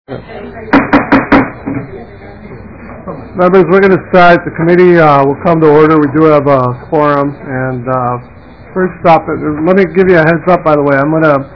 Members, we're going to start. The committee will come to order. We do have a quorum. And first up, let me give you a heads up, by the way. I'm going to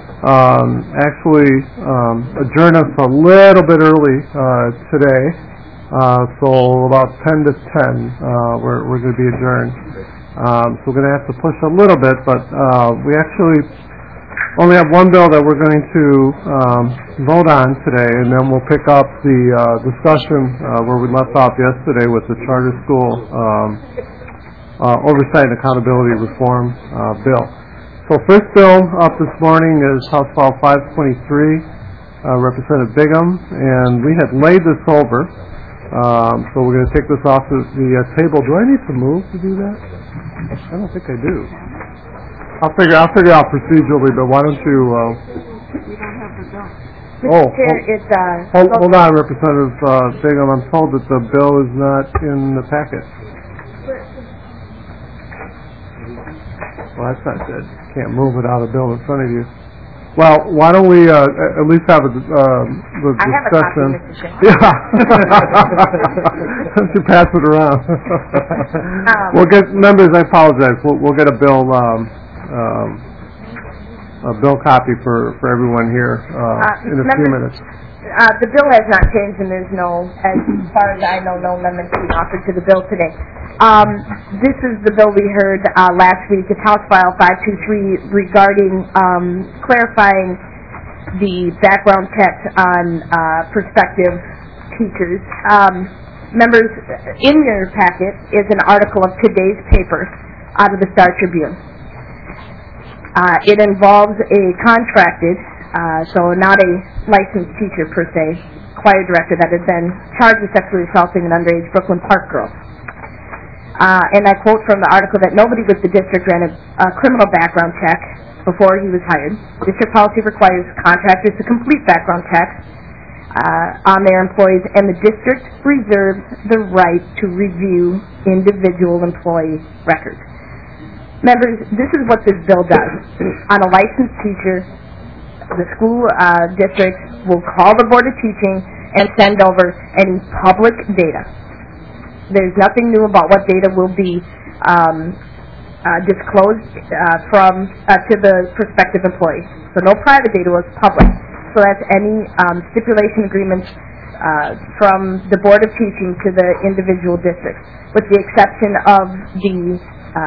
adjourn us a little bit early today. So about 10 to 10, we're going to be adjourned. So we're going to have to push a little bit, but we actually only have one bill that we're going to vote on today, and then we'll pick up the discussion where we left off yesterday with the charter school oversight and accountability reform bill. So first bill up this morning is House File 523, Representative Bigham, and we had laid this over, so we're going to take this off the table. Do I need to move to do that? I don't think I do. I'll figure out procedurally, but why don't you... We don't have the bill. Hold on, Representative Bigham. I'm told that the bill is not in the packet. Well, that's not good. Can't move without a bill in front of you. Well, why don't we at least have the discussion? I have a copy, Mr. Chair. Yeah. To pass it around. We'll get members. I apologize. We'll get a bill copy for everyone here in a few minutes. The bill has not changed, and there's as far as I know, no amendments being offered to the bill today. This is the bill we heard last week. It's House File 523 regarding clarifying the background checks on prospective teachers. Members, in your packet is an article of today's paper out of the Star Tribune. It involves a contracted, so not a licensed teacher per se, choir director that had been charged with sexually assaulting an underage Brooklyn Park girl. And I quote from the article that nobody with the district ran a criminal background check before he was hired. District policy requires contractors to complete background checks on their employees, and the district reserves the right to review individual employee records. Members, this is what this bill does. On a licensed teacher, the school district will call the Board of Teaching and send over any public data. There's nothing new about what data will be disclosed to the prospective employee. So no private data was public. So that's any stipulation agreements from the Board of Teaching to the individual districts, with the exception of the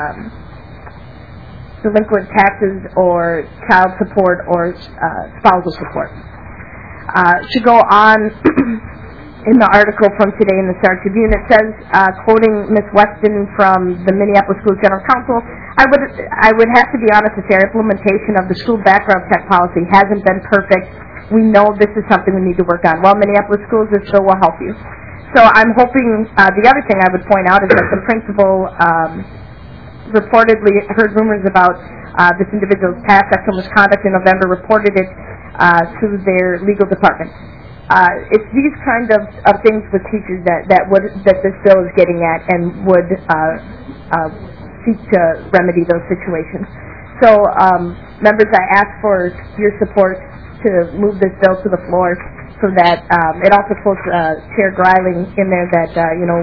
delinquent taxes or child support or spousal support. To go on in the article from today in the Star Tribune, it says, quoting Ms. Weston from the Minneapolis School General Counsel, I would have to be honest to say our implementation of the school background check policy hasn't been perfect. We know this is something we need to work on. Well, Minneapolis Schools, this bill will help you. So I'm hoping, the other thing I would point out is that the principal reportedly heard rumors about this individual's past sexual misconduct in November, reported it to their legal department. It's these kind of things with teachers that this bill is getting at and would seek to remedy those situations. So, members, I ask for your support to move this bill to the floor so that it also quotes Chair Greiling in there that,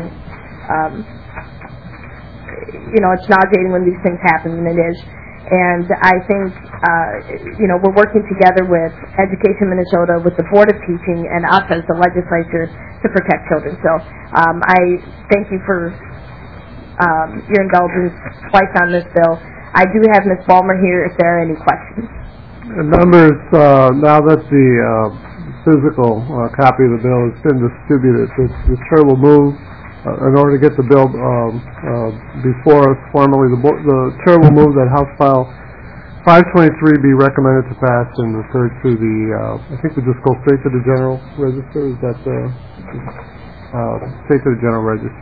it's nauseating when these things happen, and it is. And I think, we're working together with Education Minnesota, with the Board of Teaching, and us as the legislature to protect children. So I thank you for your indulgence twice on this bill. I do have Ms. Balmer here if there are any questions. And members, now that the physical copy of the bill has been distributed, the chair will move. In order to get the bill before us formally, the chair will move that House File 523 be recommended to pass and referred to the, I think we just go straight to the General Register. Is that straight to the General Register?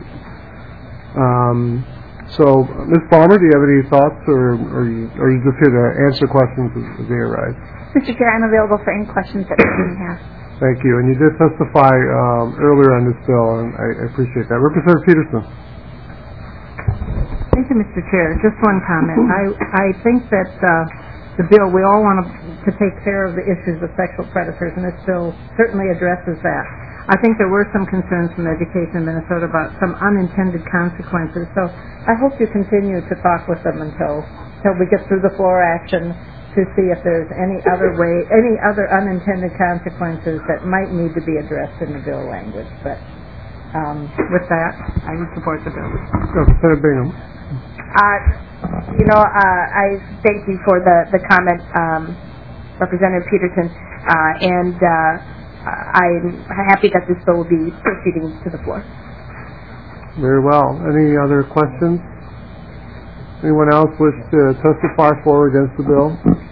So, Ms. Balmer, do you have any thoughts, or are you just here to answer questions as they arise? Mr. Chair, I'm available for any questions that you may have. Thank you. And you did testify earlier on this bill, and I appreciate that. Representative Peterson. Thank you, Mr. Chair. Just one comment. I think that the bill, we all want to take care of the issues of sexual predators, and this bill certainly addresses that. I think there were some concerns from Education in Minnesota about some unintended consequences, so I hope you continue to talk with them until we get through the floor action to see if there's any other unintended consequences that might need to be addressed in the bill language. But with that, I would support the bill. Representative Bingham. I thank you for the comment, Representative Peterson, and I'm happy that this bill will be proceeding to the floor. Very well. Any other questions? Anyone else wish to testify for or against the bill?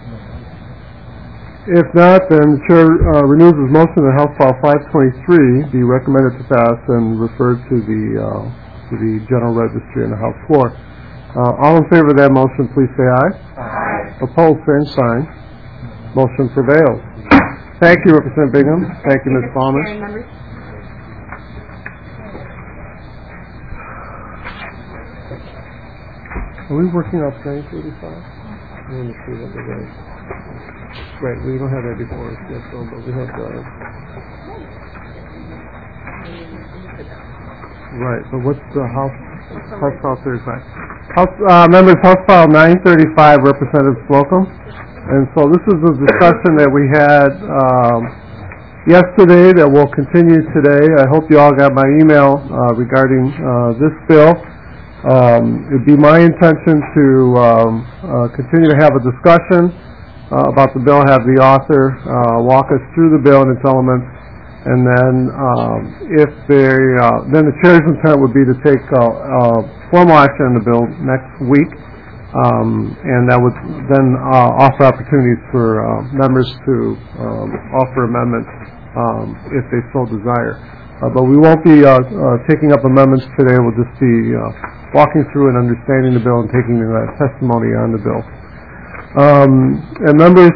If not, then the Chair renews his motion that House File 523 be recommended to pass and referred to the General Registry on the House floor. All in favor of that motion, please say aye. Aye. Opposed, same sign. Motion prevails. Thank you, Representative Bingham. Thank you, Ms. Palmer. Are we working up 935? I want to see what it is. Right, we don't have that before us yet, so, but we have right, but what's the House File 35? Members, House File 935, Representative Slocum. And so this is a discussion that we had yesterday that will continue today. I hope you all got my email regarding this bill. It would be my intention to continue to have a discussion about the bill, have the author walk us through the bill and its elements, and then then the Chair's intent would be to take formal action on the bill next week. And that would then offer opportunities for members to offer amendments if they so desire. But we won't be taking up amendments today. We'll just be walking through and understanding the bill and taking testimony on the bill. And members,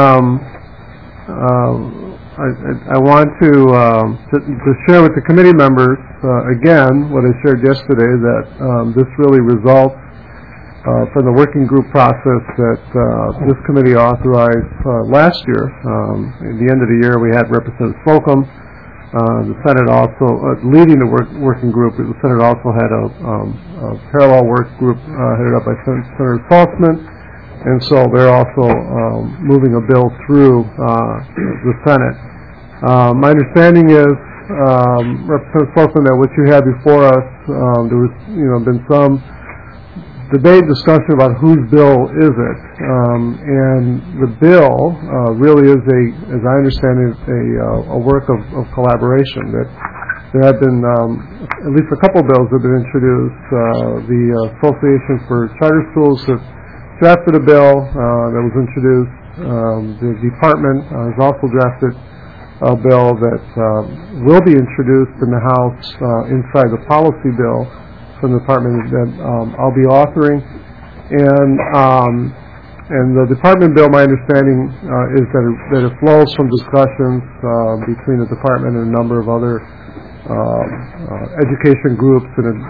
I want to share with the committee members again what I shared yesterday, that this really results from the working group process that this committee authorized last year. At the end of the year, we had Representative Slocum. The Senate also, leading the working group, the Senate also had a parallel work group headed up by Senator Saltzman, and so they're also moving a bill through the Senate. My understanding is, Representative Slocum, that what you had before us, there was, been some debate, discussion about whose bill is it, and the bill really is as I understand it, a work of collaboration. That there have been at least a couple bills that have been introduced. The Association for Charter Schools have drafted a bill that was introduced. The department has also drafted a bill that will be introduced in the House inside the policy bill from the department that I'll be authoring, and the department bill, my understanding is that it flows from discussions between the department and a number of other education groups,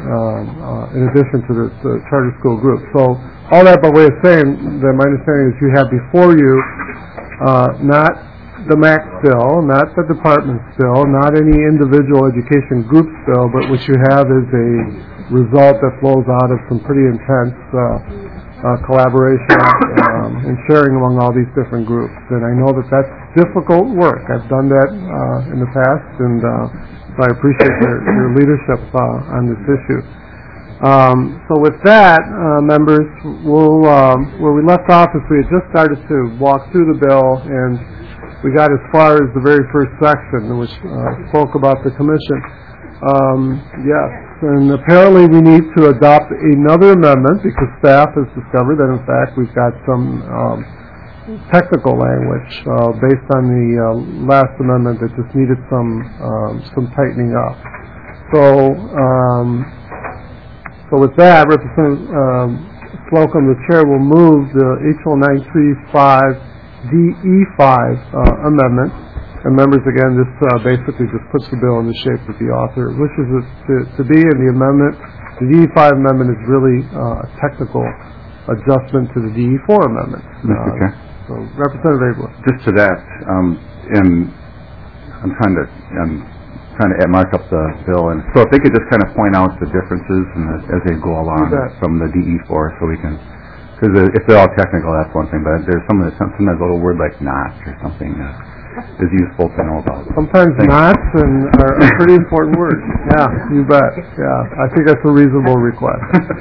in addition to the charter school group. So all that by way of saying that my understanding is you have before you not the MAC bill, not the department's bill, not any individual education group's bill, but what you have is a result that flows out of some pretty intense collaboration and sharing among all these different groups. And I know that that's difficult work. I've done that in the past, and so I appreciate your leadership on this issue. So with that, members, where we left off is we had just started to walk through the bill, and we got as far as the very first section, which spoke about the commission. Yes, and apparently we need to adopt another amendment because staff has discovered that, in fact, we've got some technical language based on the last amendment that just needed some tightening up. So with that, Representative Slocum, the chair, will move the H.L. 935 DE5 amendment. And members, again, this basically just puts the bill in the shape that the author wishes it to be. And the amendment, the DE5 amendment, is really a technical adjustment to the DE4 amendment. Mr. Chair. So Representative Abler. Just to that, and I'm trying to mark up the bill, and so if they could just kind of point out the differences as they go along from the DE4, so we can, because if they're all technical, that's one thing, but there's sometimes a little word like notch or something that is useful to know about. Sometimes knots are pretty important words. Yeah, you bet. Yeah, I think that's a reasonable request.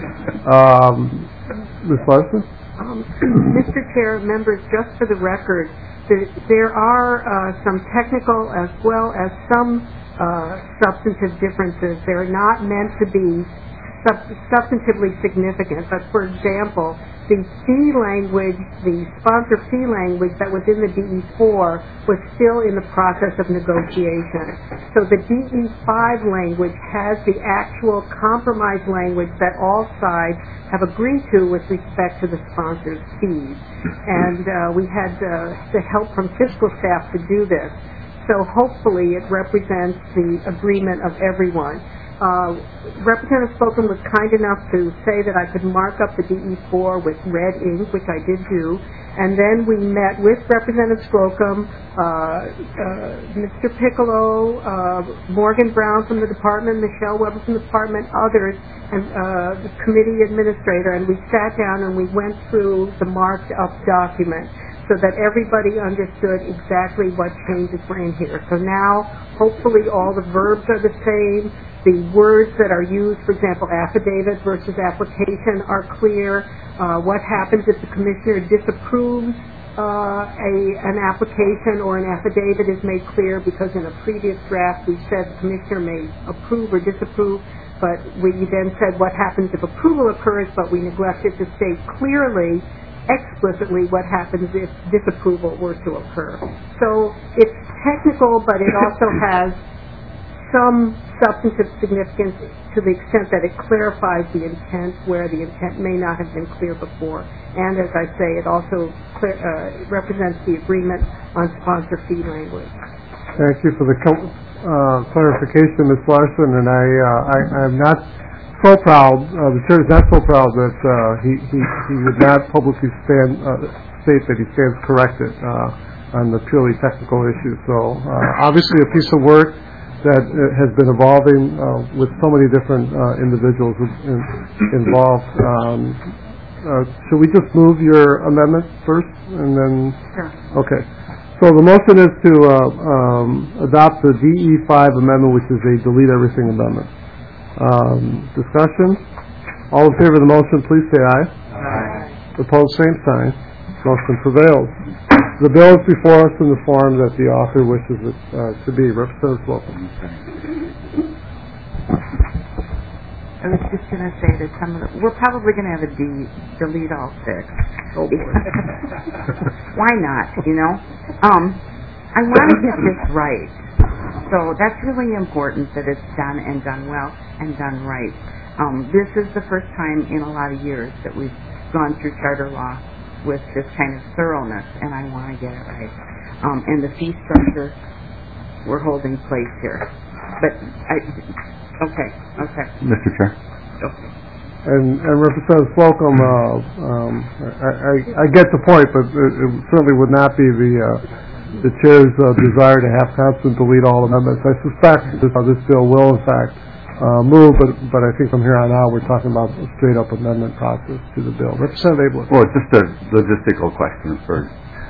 Ms. Larson? Mr. Chair, members, just for the record, there are some technical as well as some substantive differences. They're not meant to be substantively significant, but for example, the fee language, the sponsor fee language that was in the DE4 was still in the process of negotiation. So the DE5 language has the actual compromise language that all sides have agreed to with respect to the sponsor's fees. And we had the help from fiscal staff to do this. So hopefully it represents the agreement of everyone. Representative Slocum was kind enough to say that I could mark up the DE4 with red ink, which I did do, and then we met with Representative Slocum, Mr. Piccolo, Morgan Brown from the department, Michelle Weber from the department, others, and the committee administrator, and we sat down and we went through the marked up document so that everybody understood exactly what changes were in here. So now, hopefully all the verbs are the same. The words that are used, for example, affidavit versus application, are clear. What happens if the commissioner disapproves an application or an affidavit is made clear, because in a previous draft we said the commissioner may approve or disapprove, but we then said what happens if approval occurs, but we neglected to state clearly, explicitly, what happens if disapproval were to occur. So it's technical, but it also has some substantive significance to the extent that it clarifies the intent where the intent may not have been clear before. And as I say, it also represents the agreement on sponsor fee language. Thank you for the clarification, Ms. Larson, and I'm not so proud, the chair is not so proud that he would not publicly state that he stands corrected on the purely technical issue. So obviously a piece of work that has been evolving with so many different individuals involved. Should we just move your amendment first and then? Sure. Okay. So the motion is to adopt the DE5 amendment, which is a delete everything amendment. Discussion? All in favor of the motion, please say aye. Aye. Opposed, same sign. Motion prevails. The bill is before us in the form that the author wishes it to be. Representative Slocum. I was just going to say that we're probably going to have a delete all six. Oh boy. Why not, you know? I want to get this right. So that's really important that it's done and done well and done right. This is the first time in a lot of years that we've gone through charter law with this kind of thoroughness, and I want to get it right. And the fee structure, we're holding place here. But, okay. Mr. Chair. Okay. And Representative Slocum, I get the point, but it certainly would not be the chair's desire to have constant delete all amendments. I suspect this bill will, in fact, move, but I think from here on out we're talking about a straight-up amendment process to the bill. Representative Abler. Well, just a logistical question first.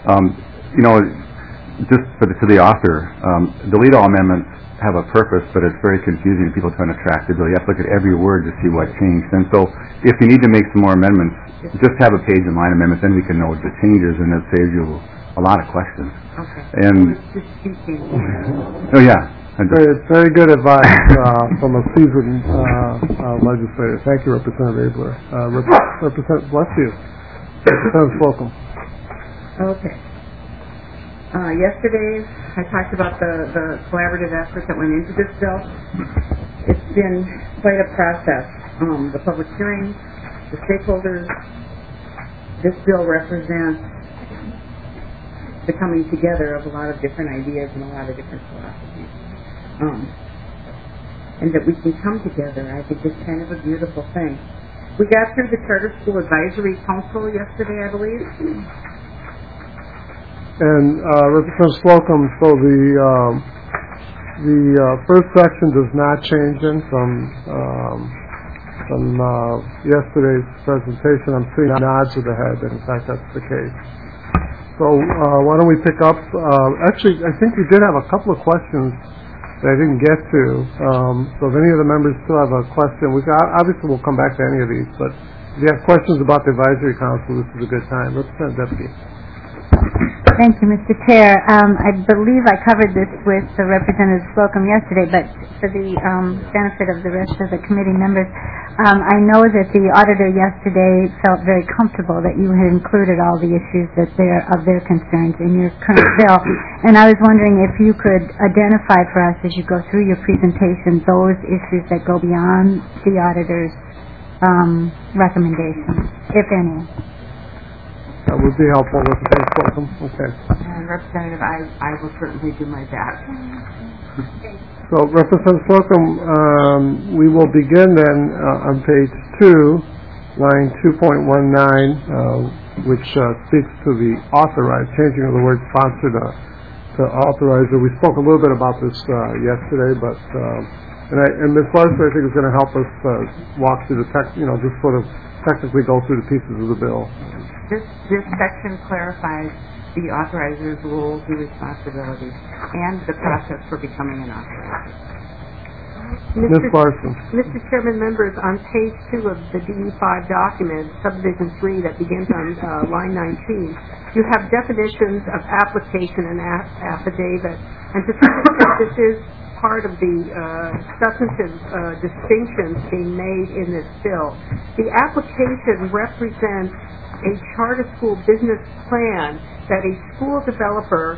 Just to the author, delete all amendments have a purpose, but it's very confusing to people trying to track the bill. You have to look at every word to see what changed. And so if you need to make some more amendments, just have a page and line amendment, then we can know the changes, and it saves you a lot of questions. Okay. And just speaking. Oh, yeah. Very good advice from a seasoned legislator. Thank you, Representative Abler. Representative, bless you. Representative Slocum. Okay. Yesterday, I talked about the collaborative effort that went into this bill. It's been quite a process. The public hearings, the stakeholders. This bill represents the coming together of a lot of different ideas and a lot of different philosophies. And that we can come together, I think, is kind of a beautiful thing. We got through the Charter School Advisory Council yesterday, I believe. And Representative Slocum, so the first section does not change in from yesterday's presentation. I'm seeing nods of the head, and in fact that's the case. So why don't we pick up? Actually, I think we did have a couple of questions that I didn't get to. So if any of the members still have a question, obviously we'll come back to any of these, but if you have questions about the advisory council, this is a good time. Representative Deputy. Thank you, Mr. Chair. I believe I covered this with Representative Slocum yesterday, but for the benefit of the rest of the committee members, I know that the auditor yesterday felt very comfortable that you had included all the issues of their concerns in your current bill. And I was wondering if you could identify for us as you go through your presentation those issues that go beyond the auditor's recommendations, if any. That would be helpful, Representative Slocum. Okay. And Representative, I will certainly do my best. So, Representative Slocum, we will begin then on page 2, line 2.19, which speaks to the changing of the word sponsor to authorizer. We spoke a little bit about this yesterday, but and Ms. Larson, I think, is going to help us walk through the just sort of technically go through the pieces of the bill. This section clarifies the authorizer's roles and responsibilities and the process for becoming an authorizer. Ms. Larson. Mr. Chairman, members, on page 2 of the DE5 document, subdivision 3 that begins on line 19, you have definitions of application and affidavit. And to some extent, this is part of the substantive distinctions being made in this bill. The application represents a charter school business plan that a school developer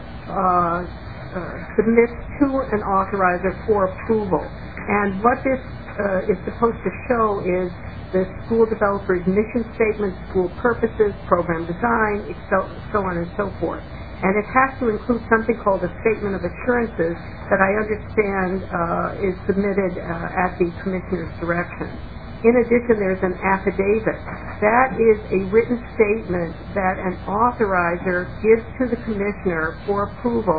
submits to an authorizer for approval. And what this is supposed to show is the school developer's mission statement, school purposes, program design, so on and so forth. And it has to include something called a statement of assurances that I understand is submitted at the Commissioner's direction. In addition, there's an affidavit. That is a written statement that an authorizer gives to the Commissioner for approval,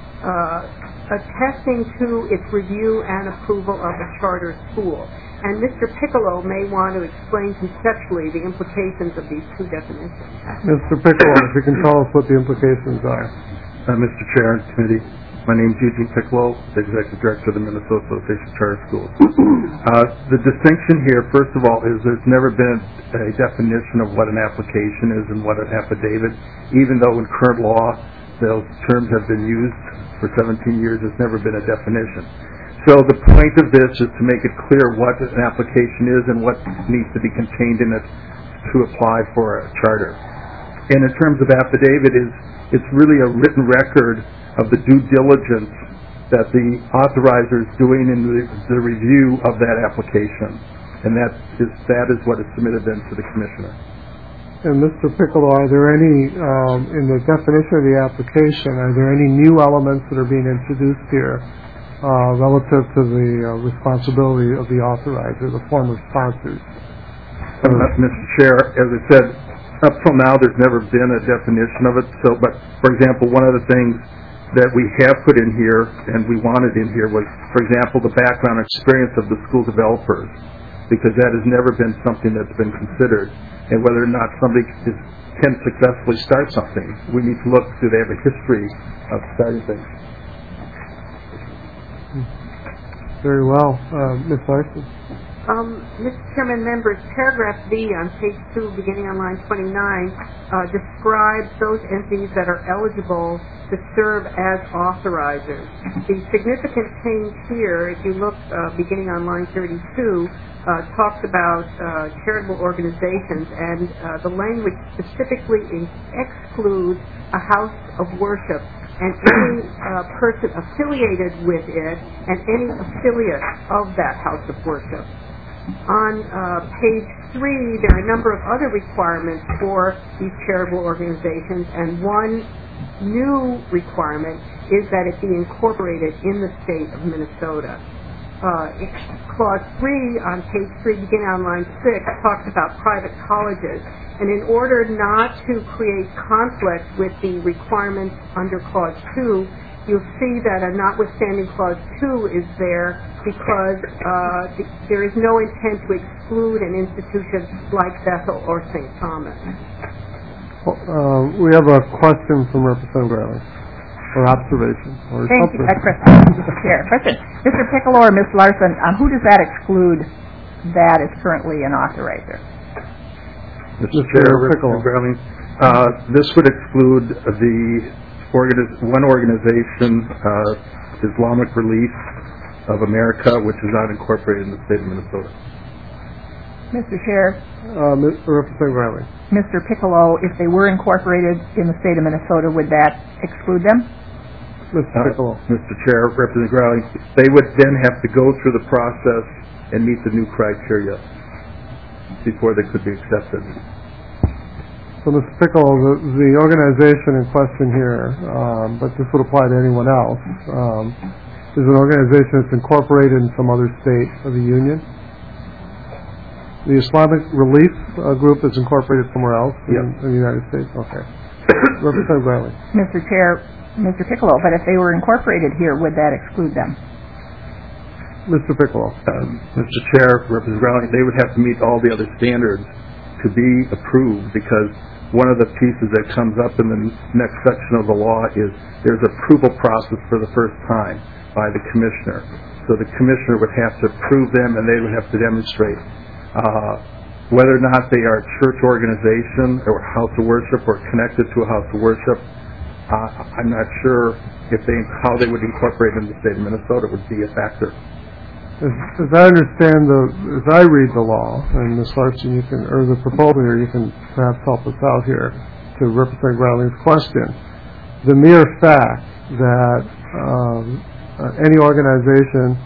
attesting to its review and approval of a charter school. And Mr. Piccolo may want to explain conceptually the implications of these two definitions. Mr. Piccolo, if you can tell us what the implications are. Mr. Chair and Committee, my name is Eugene Piccolo, the Executive Director of the Minnesota Association of Charter Schools. The distinction here, first of all, is there's never been a definition of what an application is and what an affidavit. Even though in current law those terms have been used for 17 years, there's never been a definition. So the point of this is to make it clear what an application is and what needs to be contained in it to apply for a charter. And in terms of affidavit, it's really a written record of the due diligence that the authorizer is doing in the review of that application. And that is what is submitted then to the Commissioner. And Mr. Piccolo, are there any, in the definition of the application, are there any new elements that are being introduced here relative to the responsibility of the authorizer, the form of sponsors? Mr. Chair, as I said, up till now there's never been a definition of it. So, but for example, one of the things that we have put in here and we wanted in here was, for example, the background experience of the school developers, because that has never been something that's been considered. And whether or not somebody can successfully start something, we need to look, do they have a history of starting things? Very well. Ms. Larson. Mr. Chairman, members, paragraph B on page 2, beginning on line 29, describes those entities that are eligible to serve as authorizers. The significant change here, if you look beginning on line 32, talks about charitable organizations, and the language specifically excludes a house of worship and any person affiliated with it and any affiliate of that house of worship. On page 3, there are a number of other requirements for these charitable organizations, and one new requirement is that it be incorporated in the state of Minnesota. Clause 3 on page 3, beginning on line 6, talks about private colleges. And in order not to create conflict with the requirements under Clause 2, you'll see that a notwithstanding Clause 2 is there because there is no intent to exclude an institution like Bethel or St. Thomas. We have a question from Representative Riley, or observation, or Thank you, something. Mr. Chair. Question. Mr. Piccolo or Ms. Larson, who does that exclude that is currently an authorizer? Mr. Chair, Representative Growling, this would exclude the one organization, Islamic Relief of America, which is not incorporated in the state of Minnesota. Mr. Chair, Representative Riley. Mr. Piccolo, if they were incorporated in the state of Minnesota, would that exclude them? Mr. Piccolo. Mr. Chair, Representative Growling, they would then have to go through the process and meet the new criteria before they could be accepted. So, Mr. Piccolo, the organization in question here, but this would apply to anyone else, is an organization that's incorporated in some other state of the Union. The Islamic Relief Group is incorporated somewhere else in the United States? Okay. Representative Riley. Mr. Chair, Mr. Piccolo, but if they were incorporated here, would that exclude them? Mr. Piccolo. Mr. Chair, Representative Riley, they would have to meet all the other standards to be approved because one of the pieces that comes up in the next section of the law is there's approval process for the first time by the commissioner. So the commissioner would have to approve them and they would have to demonstrate whether or not they are a church organization or house of worship or connected to a house of worship. I'm not sure how they would incorporate in the state of Minnesota would be a factor. As I understand as I read the law, and Ms. Larson, or the proposal here, you can perhaps help us out here to Representative Riley's question. The mere fact that any organization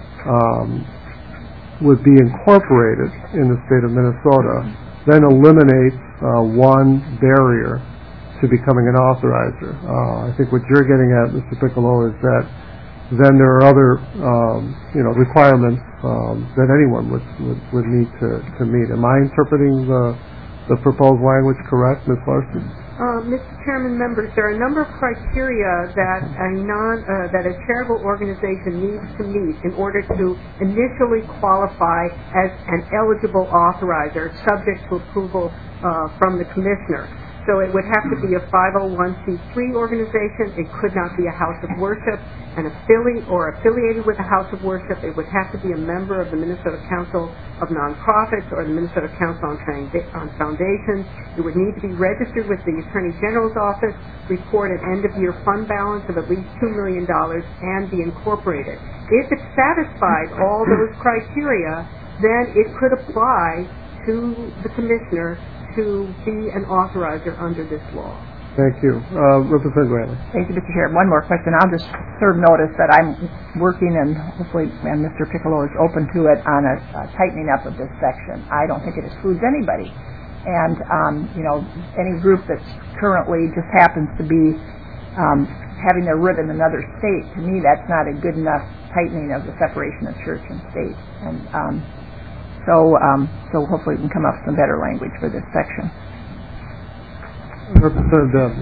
would be incorporated in the state of Minnesota then eliminates one barrier to becoming an authorizer. I think what you're getting at, Mr. Piccolo, is that then there are other, requirements that anyone would need to meet. Am I interpreting the proposed language correct, Ms. Larson? Mr. Chairman, members, there are a number of criteria that a charitable organization needs to meet in order to initially qualify as an eligible authorizer, subject to approval from the commissioner. So it would have to be a 501c3 organization. It could not be a house of worship, an affiliate or affiliated with a house of worship. It would have to be a member of the Minnesota Council of Nonprofits or the Minnesota Council on Foundations. It would need to be registered with the Attorney General's office, report an end-of-year fund balance of at least $2 million, and be incorporated. If it satisfied all those criteria, then it could apply to the commissioner to be an authorizer under this law. Thank you. Representative Riley. Thank you, Mr. Chair. One more question. I'll just serve notice that I'm working, and hopefully Mr. Piccolo is open to it, on a tightening up of this section. I don't think it excludes anybody. And, any group that's currently just happens to be having their root in another state, to me that's not a good enough tightening of the separation of church and state. And so hopefully we can come up with some better language for this section. Representative Dabney.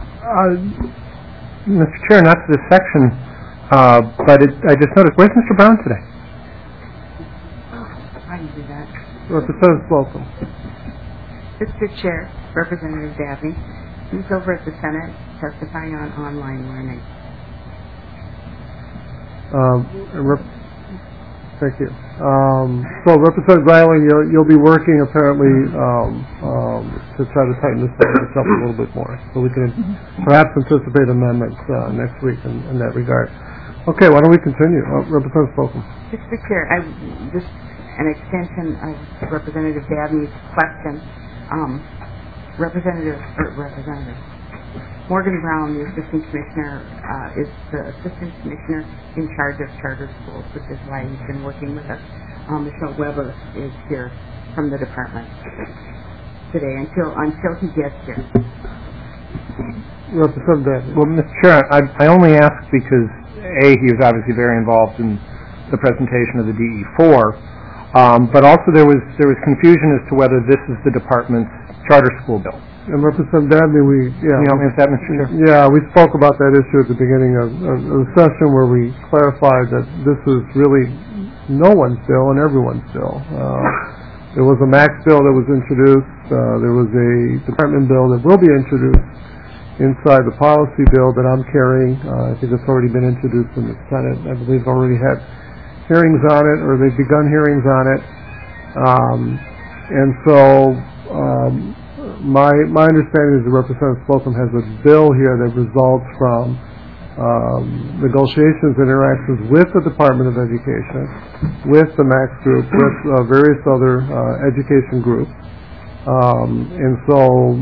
Mr. Chair, not to this section, but I just noticed, where's Mr. Brown today? I can do that. Representative Slocum. Mr. Chair, Representative Dabney, he's over at the Senate testifying on online learning. Thank you. So, Representative Riley, you'll be working apparently to try to tighten this up a little bit more, so we can perhaps anticipate amendments next week in that regard. Okay, why don't we continue? Representative Slocum. Mr. Chair, just an extension of Representative Dabney's question. Representative Morgan Brown, the Assistant Commissioner, is the Assistant Commissioner in charge of charter schools, which is why he's been working with us. Michelle Weber is here from the department today until he gets here. Representative Dabney. Well, Mr. Chair, I only ask because, A, he was obviously very involved in the presentation of the DE4, but also there was confusion as to whether this is the department's charter school bill. And Representative Dabney, we spoke about that issue at the beginning of the session where we clarified that this is really no one's bill and everyone's bill. There was a MAX bill that was introduced. There was a department bill that will be introduced inside the policy bill that I'm carrying. I think it's already been introduced in the Senate. I believe already had hearings on it, or they've begun hearings on it. And so my understanding is that Representative Slocum has a bill here that results from negotiations and interactions with the Department of Education, with the MAX group, with various other education groups. And so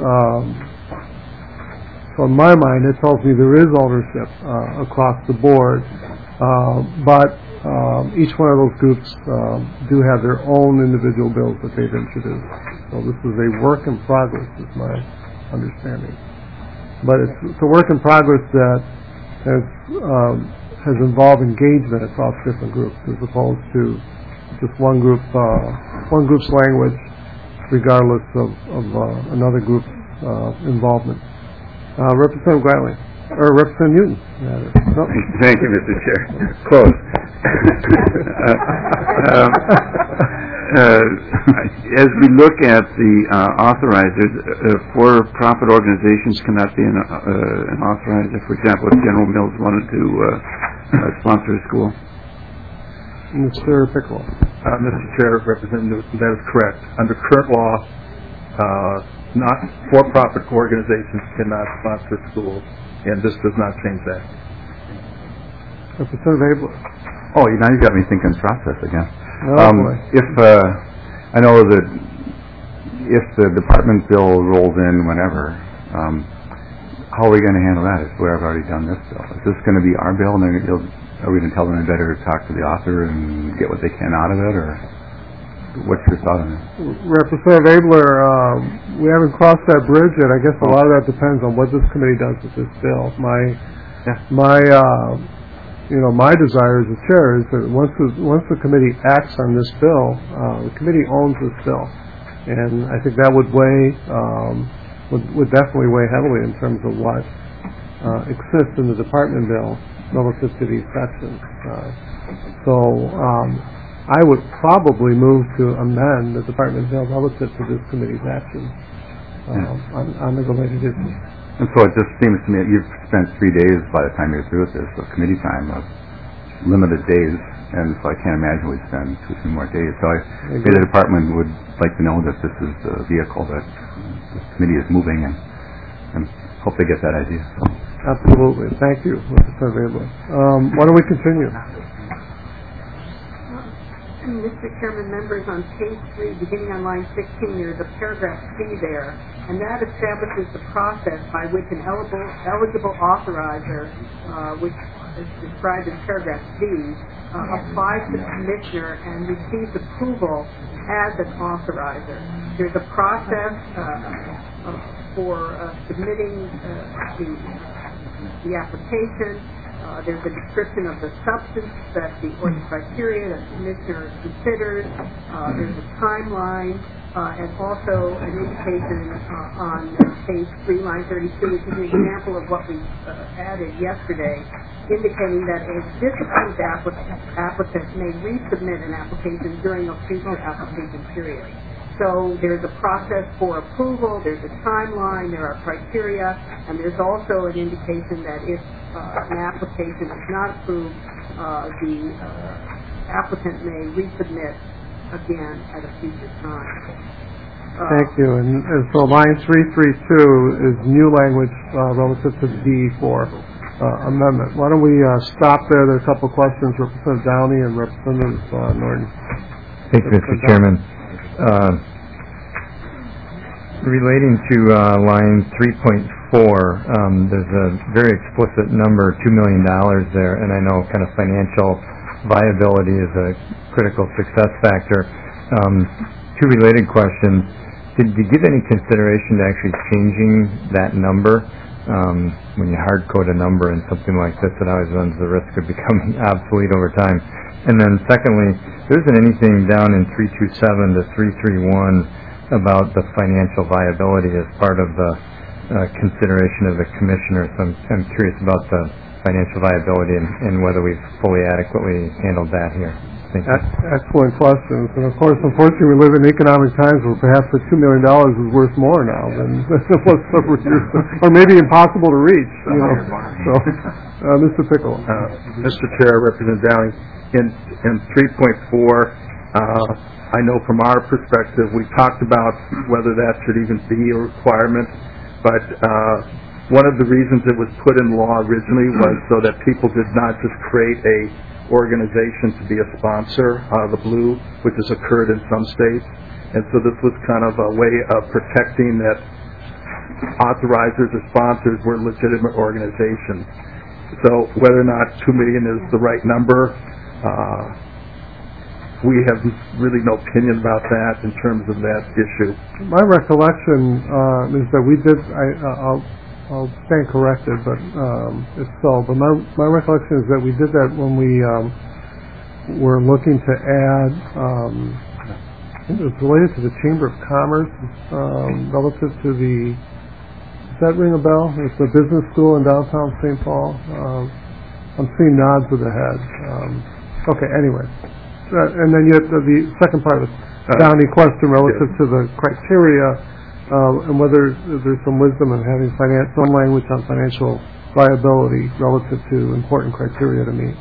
in my mind, it tells me there is ownership across the board, but each one of those groups do have their own individual bills that they've introduced. So this is a work in progress, is my understanding. But it's a work in progress that has involved engagement across different groups, as opposed to just one group's language, regardless of another group's involvement. Representative Gladly, or Representative Newton, rather. No. Thank you, Mr. Chair. Close. As we look at the authorizers, for-profit organizations cannot be an authorizer. For example, if General Mills wanted to sponsor a school. Mr. Piccolo. Mr. Chair, Representative Newton, that is correct. Under current law, not for-profit organizations cannot sponsor schools, and this does not change that. Representative Abler. Oh, now you got me thinking process again. If I know that if the department bill rolls in whenever, how are we going to handle that? If we've already done this bill, is this going to be our bill, and then are we going to tell them they better talk to the author and get what they can out of it, or what's your thought on that? Representative Abler, we haven't crossed that bridge yet. I guess a lot of that depends on what this committee does with this bill. My desire as the chair is that once the committee acts on this bill, the committee owns this bill, and I think that would definitely weigh heavily in terms of what exists in the department bill relative to these sections. I would probably move to amend the department bill relative to this committee's actions on the related issues. And so it just seems to me that you've spent 3 days by the time you're through with this, so committee time of limited days, and so I can't imagine we'd spend 2 or 3 more days. So the department would like to know that this is the vehicle that the committee is moving, and hope they get that idea. Absolutely. Thank you, Mr. Abler. Why don't we continue? Mr. Chairman, members, on page 3, beginning on line 16, there's a paragraph C there, and that establishes the process by which an eligible authorizer, which is described in paragraph D, applies to the commissioner and receives approval as an authorizer. There's a process for submitting the application. There's a description of the substance or the criteria that the commissioner considers. There's a timeline, and also an indication on page 3, line 32, which is an example of what we added yesterday, indicating that a disapproved applicant may resubmit an application during a future application period. So there's a process for approval, there's a timeline, there are criteria, and there's also an indication that if an application is not approved, the applicant may resubmit again at a future time. Thank you. And so line 332 is new language relative to the DE4 amendment. Why don't we stop there? There are a couple of questions, Representative Downey and Representative Norton. Thank you, Mr. Chairman. Relating to line 3.4, there's a very explicit number, $2 million there, and I know kind of financial viability is a critical success factor. 2 related questions. Did you give any consideration to actually changing that number? When you hard code a number in something like this, it always runs the risk of becoming obsolete over time. And then secondly, there isn't anything down in 327 to 331 about the financial viability as part of the consideration of the commissioner. So I'm curious about the financial viability and whether we've fully adequately handled that here. Thank you. Excellent questions. And of course, unfortunately, we live in economic times where perhaps the $2 million is worth more now than it was several years ago, or maybe impossible to reach. So, Mr. Pickle. Mr. Chair, Representative Downing, in 3.4, I know from our perspective, we talked about whether that should even be a requirement, but one of the reasons it was put in law originally was so that people did not just create a organization to be a sponsor out of the blue, which has occurred in some states. And so this was kind of a way of protecting that authorizers or sponsors were legitimate organizations. So whether or not $2 million is the right number, we have really no opinion about that in terms of that issue. My recollection is that we did, I'll stand corrected, but if so. But my recollection is that we did that when we were looking to add, I think it was related to the Chamber of Commerce, relative to the, does that ring a bell? It's the business school in downtown St. Paul. I'm seeing nods of the head. Okay, anyway. And then you have the second part of the Downey question relative to the criteria, and whether there's some wisdom in having some language on financial viability relative to important criteria to meet.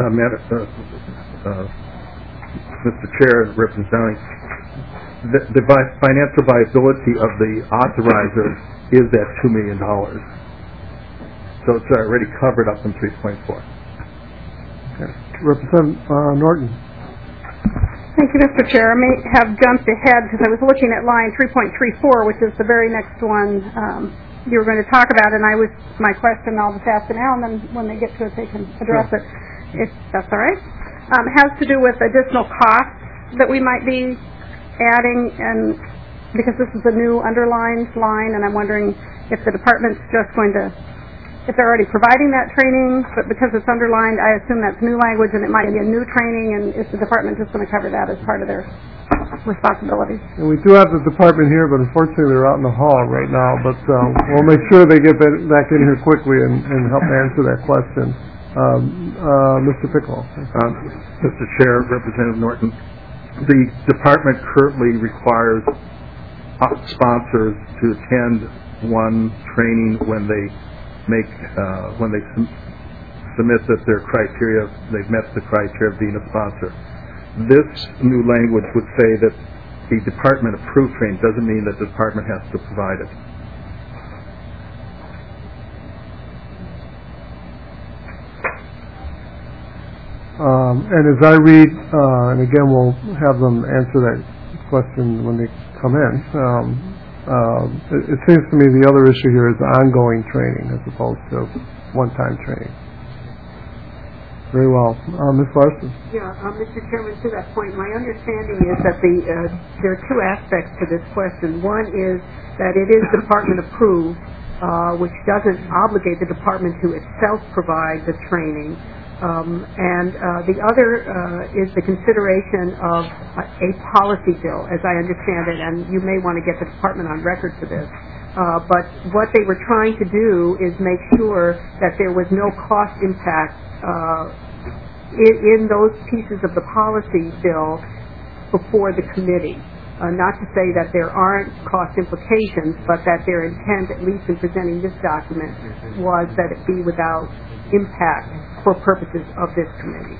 Mr. Chair, Representative Downing, the financial viability of the authorizer is at $2 million. So it's already covered up in 3.4. Okay. Representative Norton. Thank you, Mr. Chair. I may have jumped ahead because I was looking at line 3.34, which is the very next one you were going to talk about, and my question I'll just ask it now, and then when they get to it, they can address it, if that's all right. Has to do with additional costs that we might be adding, and because this is a new underlined line, and I'm wondering if the department's just going to, if they're already providing that training, but because it's underlined, I assume that's new language and it might be a new training, and is the department just going to cover that as part of their responsibilities? And we do have the department here, but unfortunately they're out in the hall right now, but we'll make sure they get back in here quickly and help answer that question. Mr. Pickle. Mr. Chair, Representative Norton, the department currently requires sponsors to attend one training when they submit that their criteria, they've met the criteria of being a sponsor. This new language would say that the department approved training doesn't mean that the department has to provide it. And as I read, and again we'll have them answer that question when they come in, it seems to me the other issue here is ongoing training as opposed to one-time training. Very well. Ms. Larson. Yeah, Mr. Chairman, to that point, my understanding is that there are two aspects to this question. One is that it is department approved, which doesn't obligate the department to itself provide the training. And the other is the consideration of a policy bill, as I understand it, and you may want to get the department on record for this. But what they were trying to do is make sure that there was no cost impact in those pieces of the policy bill before the committee. Not to say that there aren't cost implications, but that their intent, at least in presenting this document, was that it be without impact for purposes of this committee.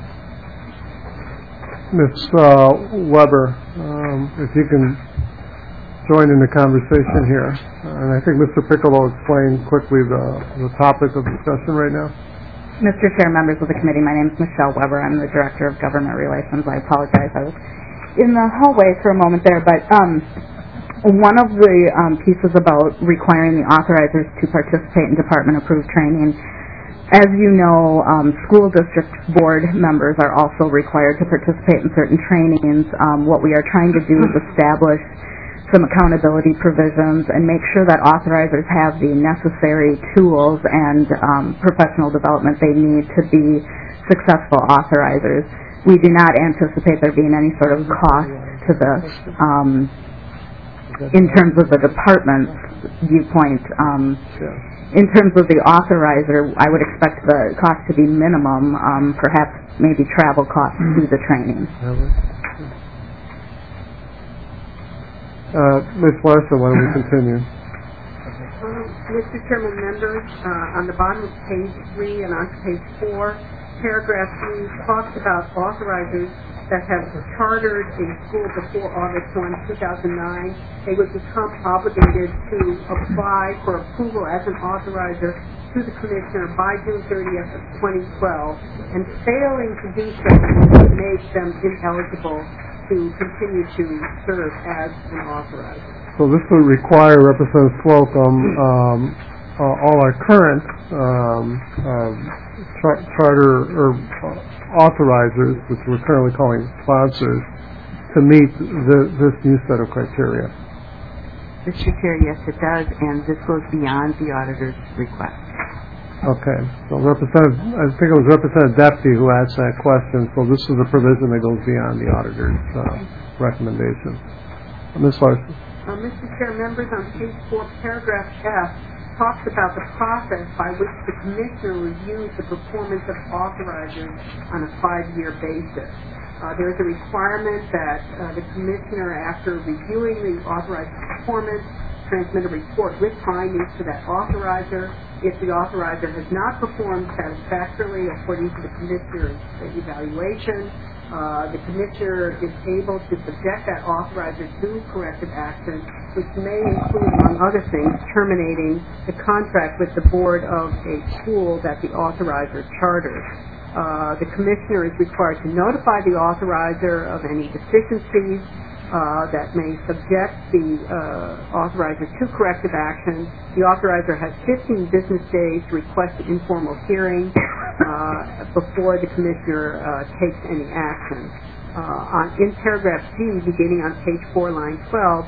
Ms. Weber, if you can join in the conversation here. And I think Mr. Pickle will explain quickly the topic of discussion right now. Mr. Chair, members of the committee, my name is Michelle Weber. I'm the Director of Government Relations. I apologize. I was in the hallway for a moment there, but one of the pieces about requiring the authorizers to participate in department-approved training, as you know, school district board members are also required to participate in certain trainings. What we are trying to do is establish some accountability provisions and make sure that authorizers have the necessary tools and professional development they need to be successful authorizers. we do not anticipate there being any sort of cost to this. In terms of the department's viewpoint, in terms of the authorizer, I would expect the cost to be minimum, perhaps maybe travel costs to the training. Ms. Larson, why don't we continue? Mr. Chairman, members, on the bottom of page 3 and on page 4, paragraph 3 talks about authorizers that have chartered a school before August 1, 2009. They would become obligated to apply for approval as an authorizer to the Commissioner by June 30th of 2012, and failing to do so would make them ineligible to continue to serve as an authorizer. So this would require Representative Slocum, all our current charter or authorizers, which we're currently calling sponsors, to meet this new set of criteria. Mr. Chair, yes, it does, and this goes beyond the auditor's request. Okay, so I think it was Representative Deputy who asked that question, so this is a provision that goes beyond the auditor's recommendation. Ms. Larson. Mr. Chair, members, on page 4, paragraph F, talks about the process by which the Commissioner reviews the performance of authorizers on a 5-year basis. There is a requirement that the Commissioner, after reviewing the authorizer performance, transmit a report with findings to that authorizer. If the authorizer has not performed satisfactorily according to the Commissioner's evaluation, the Commissioner is able to subject that authorizer to corrective action, which may include, among other things, terminating the contract with the board of a school that the authorizer charters. The Commissioner is required to notify the authorizer of any deficiencies that may subject the authorizer to corrective action. The authorizer has 15 business days to request an informal hearing before the Commissioner takes any action. In paragraph G, beginning on page 4, line 12,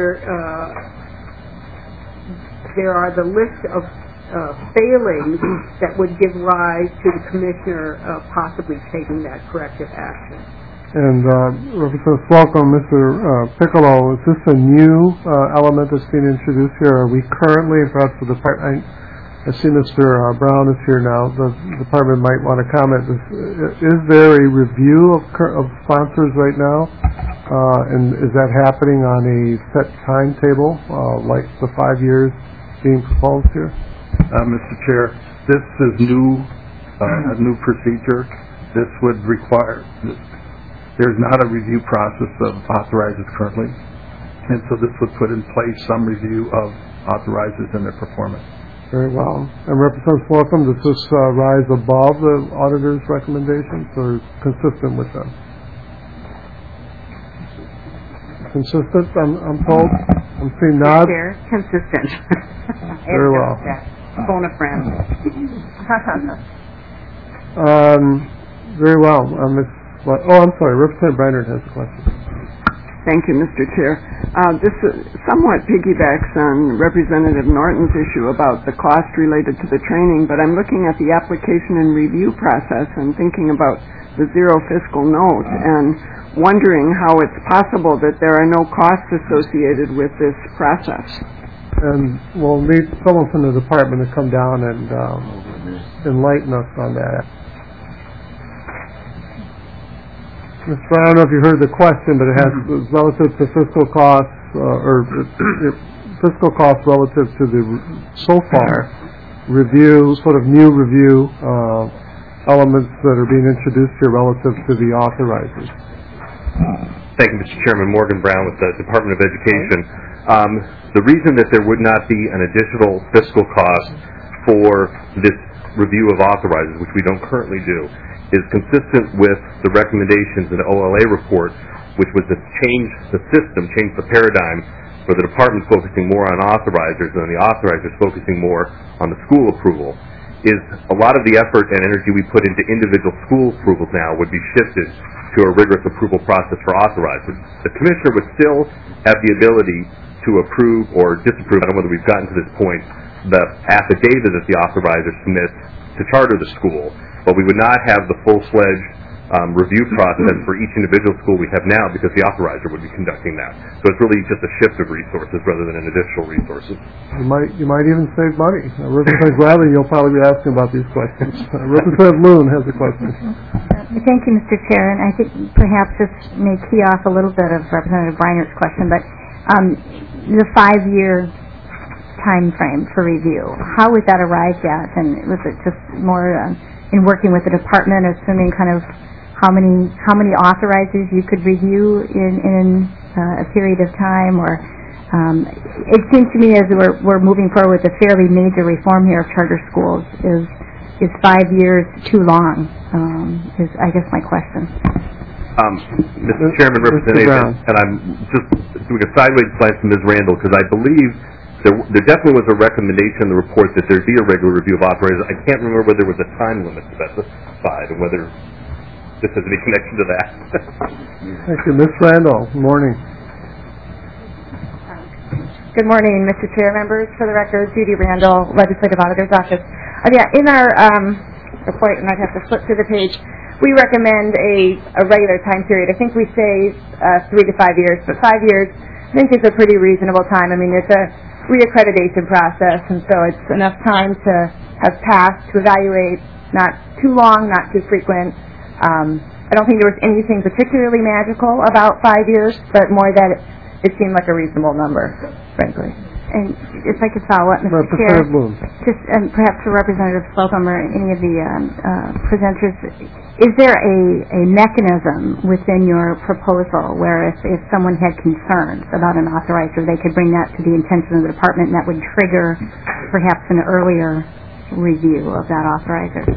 there are the list of failings that would give rise to the Commissioner possibly taking that corrective action. And Representative Slocum, Mr. Piccolo, is this a new element that's being introduced here? Are we currently, perhaps the department, I see Mr. Brown is here now, the department might want to comment. Is there a review of sponsors right now? And is that happening on a set timetable, like the 5 years being proposed here? Mr. Chair, this is a new procedure. This would require... There's not a review process of authorizers currently, and so this would put in place some review of authorizers and their performance. Very well. And Representative Slocum, does this rise above the auditor's recommendations or consistent with them? Consistent, I'm told? I'm seeing nods. Consistent. Very well. Phone a friend. Very well. I'm sorry. Representative Brainerd has a question. Thank you, Mr. Chair. This somewhat piggybacks on Representative Norton's issue about the cost related to the training, but I'm looking at the application and review process and thinking about the zero fiscal note and wondering how it's possible that there are no costs associated with this process. And we'll need someone from the department to come down and enlighten us on that. Mr. Brown, I don't know if you heard the question, but it has relative to fiscal costs, fiscal costs relative to the so far review, sort of new review elements that are being introduced here relative to the authorizers. Thank you, Mr. Chairman. Morgan Brown with the Department of Education. The reason that there would not be an additional fiscal cost for this review of authorizers, which we don't currently do, is consistent with the recommendations in the OLA report, which was to change the system, change the paradigm for the department focusing more on authorizers and the authorizers focusing more on the school approval, is a lot of the effort and energy we put into individual school approvals now would be shifted to a rigorous approval process for authorizers. The Commissioner would still have the ability to approve or disapprove, I don't know whether we've gotten to this point, the affidavit that the authorizer submits to charter the school, but we would not have the full-fledged review process for each individual school we have now because the authorizer would be conducting that. So it's really just a shift of resources rather than an additional resources. You might even save money. Representative Gladly, you'll probably be asking about these questions. Representative Loon has a question. Thank you, Mr. Chair, and I think perhaps this may key off a little bit of Representative Breiner's question, but the 5-year time frame for review, how was that arrived at, and was it just more in working with the department, assuming kind of how many authorizers you could review in a period of time, or it seems to me as we're moving forward with a fairly major reform here of charter schools, is 5 years too long? Is I guess my question. Mr. Chairman, Representative, and I'm just doing a sideways glance to Ms. Randall because I believe there definitely was a recommendation in the report that there be a regular review of authorizers. I can't remember whether there was a time limit specified and whether this has any connection to that. Thank you. Ms. Randall, good morning. Good morning, Mr. Chair, members. For the record, Judy Randall, Legislative Auditor's Office. In our report, and I'd have to flip through the page, we recommend a regular time period. I think we say 3 to 5 years, but 5 years I think is a pretty reasonable time. I mean, it's a reaccreditation process, and so it's enough time to have passed to evaluate, not too long, not too frequent. I don't think there was anything particularly magical about 5 years, but more that it seemed like a reasonable number, frankly. And if I could follow up, Mr. Chair, just perhaps for Representative Slocum or any of the presenters, is there a mechanism within your proposal where if someone had concerns about an authorizer, they could bring that to the attention of the department and that would trigger perhaps an earlier review of that authorizer?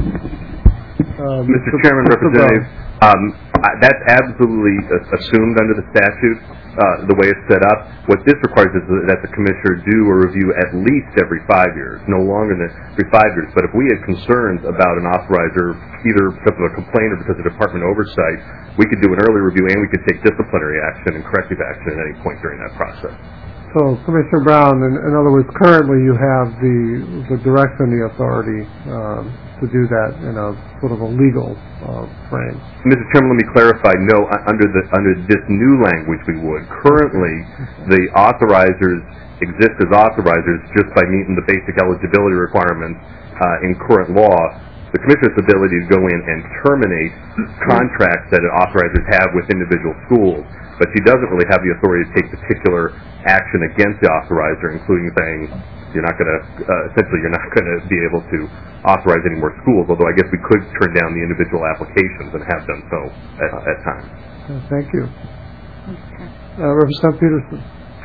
Mr. Chairman, Representative, that's absolutely assumed under the statute, the way it's set up. What this requires is that the commissioner do a review at least every 5 years, no longer than every 5 years. But if we had concerns about an authorizer, either because of a complaint or because of department oversight, we could do an early review and we could take disciplinary action and corrective action at any point during that process. So, Commissioner Brown, in other words, currently you have the direction, the authority to do that in a sort of a legal frame. Mr. Chairman, let me clarify. No, under this new language we would. Currently, the authorizers exist as authorizers just by meeting the basic eligibility requirements in current law. The Commissioner's ability to go in and terminate contracts that authorizers have with individual schools, but she doesn't really have the authority to take particular action against the authorizer, including saying you're not going to be able to authorize any more schools, although I guess we could turn down the individual applications and have done so at times. Thank you. Representative Peterson.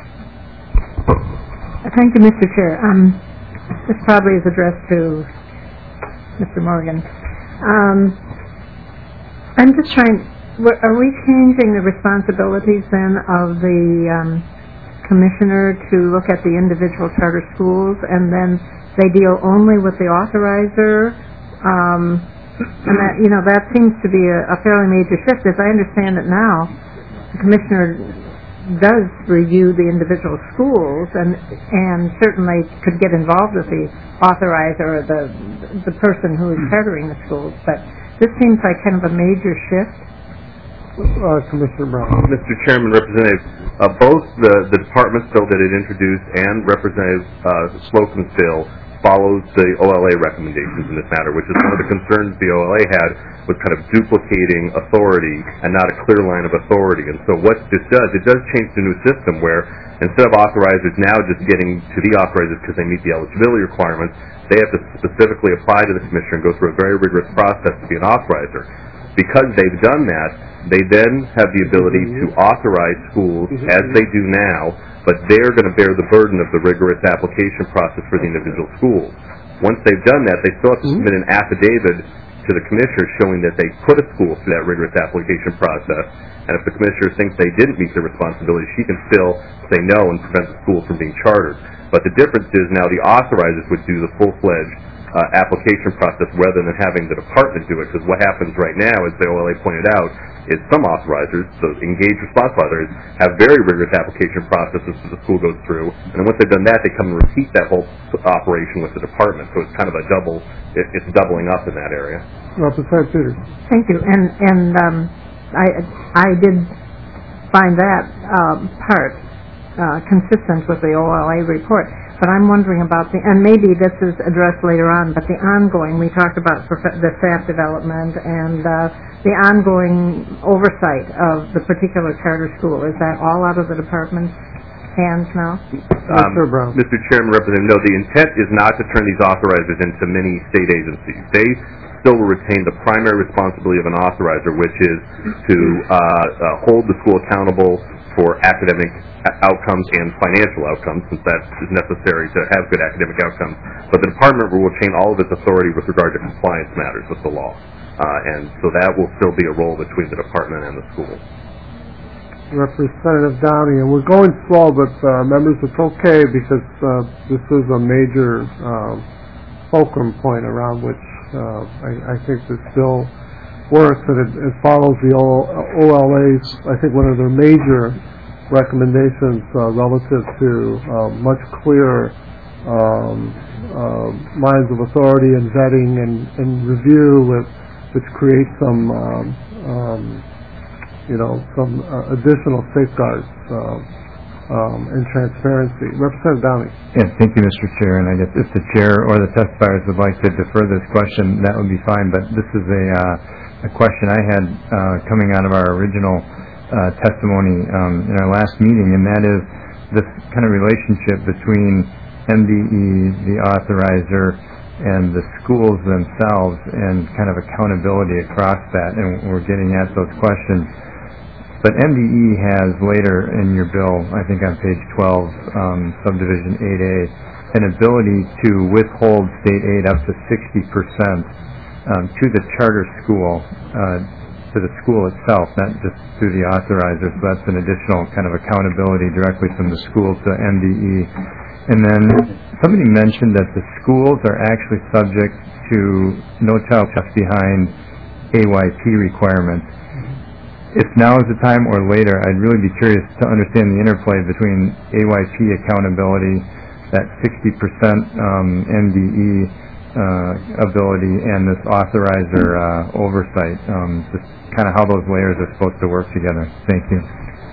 Thank you, Mr. Chair. This probably is addressed to Mr. Morgan. I'm just trying, are we changing the responsibilities then of the commissioner to look at the individual charter schools and then they deal only with the authorizer? And that seems to be a fairly major shift. As I understand it now, the commissioner does review the individual schools and certainly could get involved with the authorizer or the person who is chartering the schools, but this seems like kind of a major shift. Commissioner Brown. Mr. Chairman, Representative, both the department's bill that it introduced and Representative Slocum's bill follows the OLA recommendations in this matter, which is one of the concerns the OLA had was kind of duplicating authority and not a clear line of authority. And so what this does, it does change the new system where instead of authorizers now just getting to the authorizers because they meet the eligibility requirements, they have to specifically apply to the commissioner and go through a very rigorous process to be an authorizer. Because they've done that, they then have the ability to authorize schools as they do now, but they're going to bear the burden of the rigorous application process for the individual schools. Once they've done that, they still have to submit an affidavit to the commissioner showing that they put a school through that rigorous application process, and if the commissioner thinks they didn't meet their responsibility, she can still say no and prevent the school from being chartered. But the difference is now the authorizers would do the full-fledged application process rather than having the department do it, because what happens right now, as the OLA pointed out, is some authorizers, the engaged responsible authorizers, have very rigorous application processes that the school goes through, and then once they've done that, they come and repeat that whole operation with the department. So it's kind of a it's doubling up in that area. Representative Peters. Thank you. And I did find that part consistent with the OLA report. But I'm wondering about and maybe this is addressed later on, but the ongoing, we talked about the staff development and the ongoing oversight of the particular charter school. Is that all out of the department's hands now? Mr. Brown. Mr. Chairman, Representative, no, the intent is not to turn these authorizers into mini state agencies. They still will retain the primary responsibility of an authorizer, which is to hold the school accountable for academic outcomes and financial outcomes, since that is necessary to have good academic outcomes. But the department will retain all of its authority with regard to compliance matters with the law. And so that will still be a role between the department and the school. Representative Downey, and we're going slow, but members, it's okay because this is a major fulcrum point around which I think there's still works, and it follows the OLA's, I think, one of their major recommendations relative to much clearer lines of authority and vetting and review, which creates some additional safeguards and transparency. Representative Downey. Yeah, thank you, Mr. Chair. And I guess if the chair or the testifiers would like to defer this question, that would be fine. But this is a question I had coming out of our original testimony in our last meeting, and that is this kind of relationship between MDE, the authorizer, and the schools themselves, and kind of accountability across that. And we're getting at those questions. But MDE has later in your bill, I think on page 12, subdivision 8A, an ability to withhold state aid up to 60% to the charter school, to the school itself, not just through the authorizer. So that's an additional kind of accountability directly from the school to MDE. And then somebody mentioned that the schools are actually subject to no child left behind AYP requirements. If now is the time or later, I'd really be curious to understand the interplay between AYP accountability, that 60% MDE ability, and this authorizer oversight, just kind of how those layers are supposed to work together. Thank you.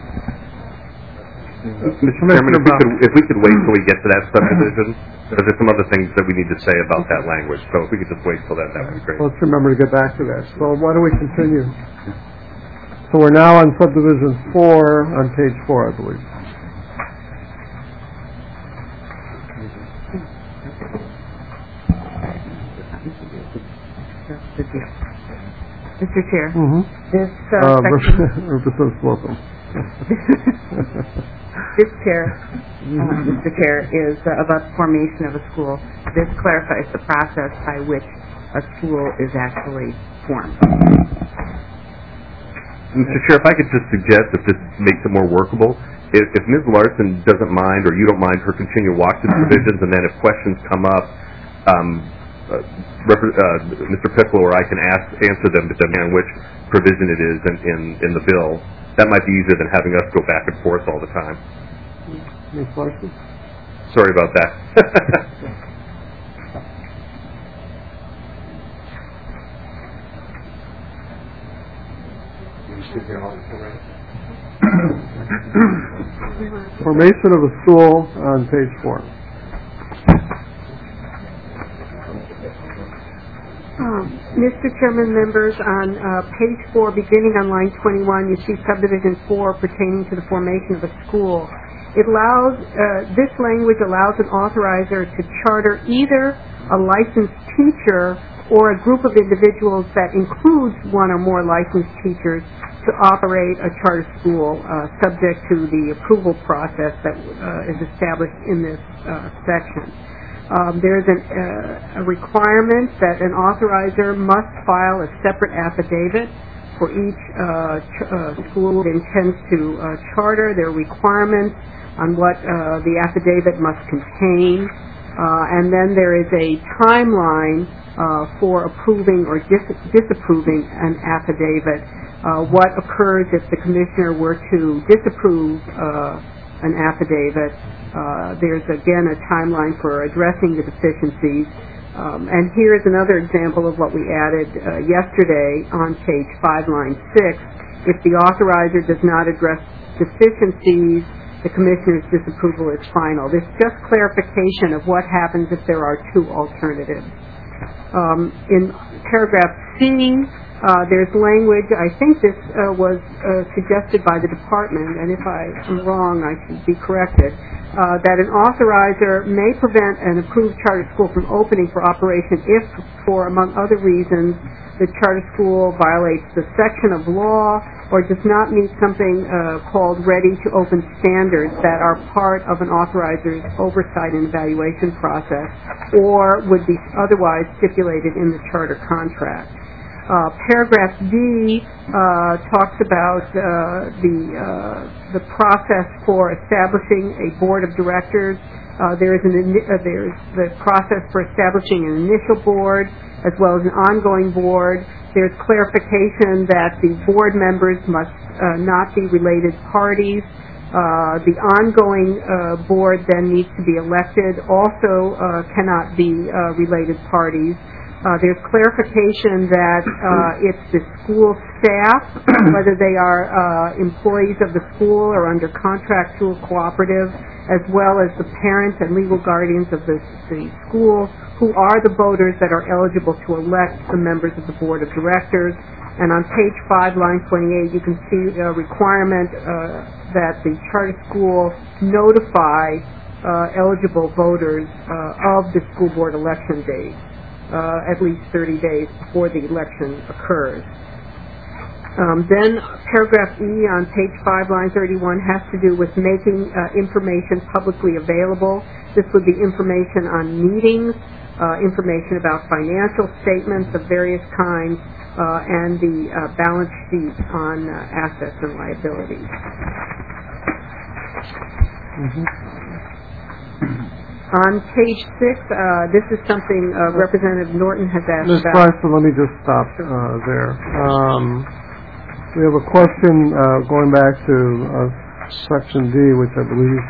Mr. Chairman, if we could wait till we get to that subdivision, because there's some other things that we need to say about that language. So if we could just wait till that would be great. Let's remember to get back to that. So why don't we continue? So we're now on subdivision 4 on page 4, I believe. Mr. Chair, this section... Representative Slocum. This Mr. Chair, is about the formation of a school. This clarifies the process by which a school is actually formed. Mr. Chair, if I could just suggest if this makes it more workable, if Ms. Larson doesn't mind, or you don't mind, her continue to walk through the provisions, and then if questions come up, Mr. Pickle or I can answer them depending on which provision it is in the bill. That might be easier than having us go back and forth all the time. Ms. Larson? Sorry about that. Formation of a school on page 4. Mr. Chairman, members, on page 4, beginning on line 21, you see subdivision 4 pertaining to the formation of a school. It allows, this language allows an authorizer to charter either a licensed teacher or a group of individuals that includes one or more licensed teachers to operate a charter school, subject to the approval process that is established in this section. There's a requirement that an authorizer must file a separate affidavit for each school it intends to charter. There are requirements on what the affidavit must contain, and then there is a timeline for approving or disapproving an affidavit what occurs if the commissioner were to disapprove an affidavit. There's, again, a timeline for addressing the deficiencies. And here's another example of what we added yesterday on page 5, line 6. If the authorizer does not address deficiencies, the commissioner's disapproval is final. This is just clarification of what happens if there are two alternatives. In paragraph C, there's language, I think this was suggested by the department, and if I am wrong, I should be corrected, that an authorizer may prevent an approved charter school from opening for operation if, for among other reasons, the charter school violates the section of law or does not meet something called ready-to-open standards that are part of an authorizer's oversight and evaluation process or would be otherwise stipulated in the charter contract. Paragraph D talks about the process for establishing a board of directors. There's the process for establishing an initial board as well as an ongoing board. There's clarification that the board members must not be related parties. The ongoing board then needs to be elected, also cannot be related parties. There's clarification that it's the school staff, whether they are employees of the school or under contractual cooperative, as well as the parents and legal guardians of the school, who are the voters that are eligible to elect the members of the board of directors. And on page 5, line 28, you can see a requirement that the charter school notify eligible voters of the school board election date. At least 30 days before the election occurs. Then paragraph E on page 5, line 31 has to do with making information publicly available. This would be information on meetings, information about financial statements of various kinds, and the balance sheet on assets and liabilities. On page 6, this is something Representative Norton has asked Ms. about. Bryson, let me just stop there. We have a question going back to Section D, which I believe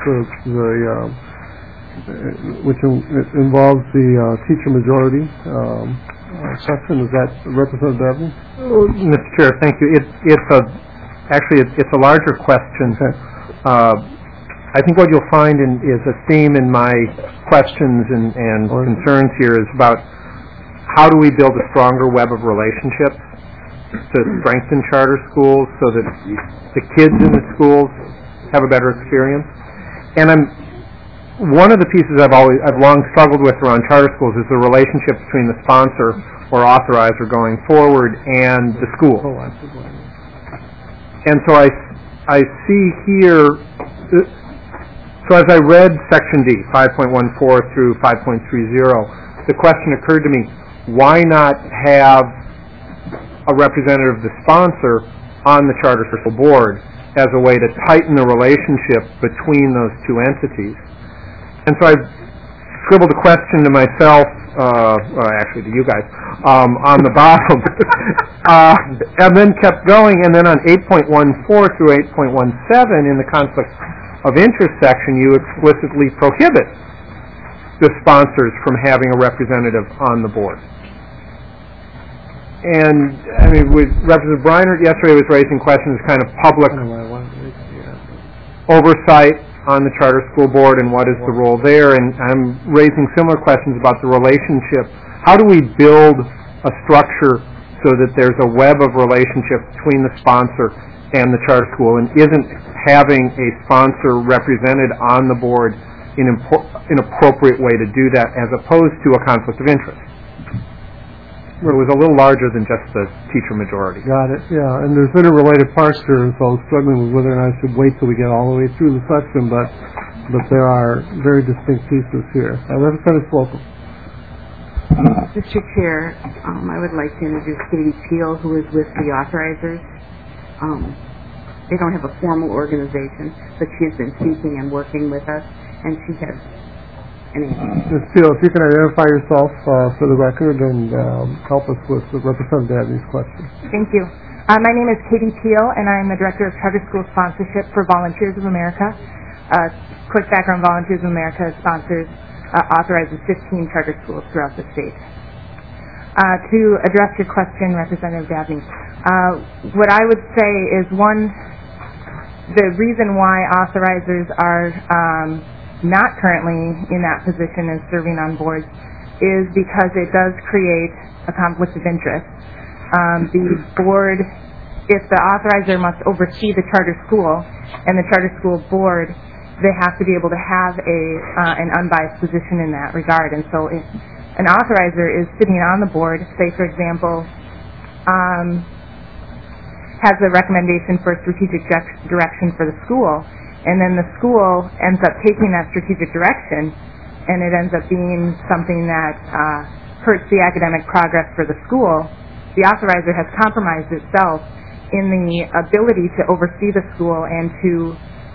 which involves the teacher majority section. Is that Representative Evans? Mr. Chair, thank you. It's a larger question. Okay. I think what you'll find is a theme in my questions and concerns here is about how do we build a stronger web of relationships to strengthen charter schools so that the kids in the schools have a better experience. And one of the pieces I've long struggled with around charter schools is the relationship between the sponsor or authorizer going forward and the school. And so I see here. So as I read Section D, 5.14 through 5.30, the question occurred to me, why not have a representative of the sponsor on the charter school board as a way to tighten the relationship between those two entities? And so I scribbled a question to myself, actually to you guys, on the bottom, and then kept going, and then on 8.14 through 8.17 in the conflict of interest section, you explicitly prohibit the sponsors from having a representative on the board. And, I mean, with Representative Breinert yesterday was raising questions kind of public oversight on the charter school board and what is the role there, and I'm raising similar questions about the relationship. How do we build a structure so that there's a web of relationship between the sponsor and the charter school, and isn't having a sponsor represented on the board an appropriate way to do that as opposed to a conflict of interest? Where it was a little larger than just the teacher majority. Got it, yeah. And there's interrelated parts there, so I was struggling with whether or not I should wait till we get all the way through the section, but there are very distinct pieces here. Representative Slocum. Mr. Chair, I would like to introduce Katie Peel, who is with the authorizers. They don't have a formal organization, but she has been speaking and working with us, and she has an answer. Ms. Peel, if you can identify yourself for the record and help us with Representative Dabney's question. Thank you. My name is Katie Peel, and I'm the Director of Charter School Sponsorship for Volunteers of America. Quick background, Volunteers of America authorizes 15 charter schools throughout the state. To address your question, Representative Dabney, what I would say is, one, the reason why authorizers are not currently in that position as serving on boards is because it does create a conflict of interest. The board, if the authorizer must oversee the charter school and the charter school board, they have to be able to have an unbiased position in that regard. And so if an authorizer is sitting on the board, say for example, has a recommendation for strategic direction for the school, and then the school ends up taking that strategic direction, and it ends up being something that hurts the academic progress for the school, the authorizer has compromised itself in the ability to oversee the school and to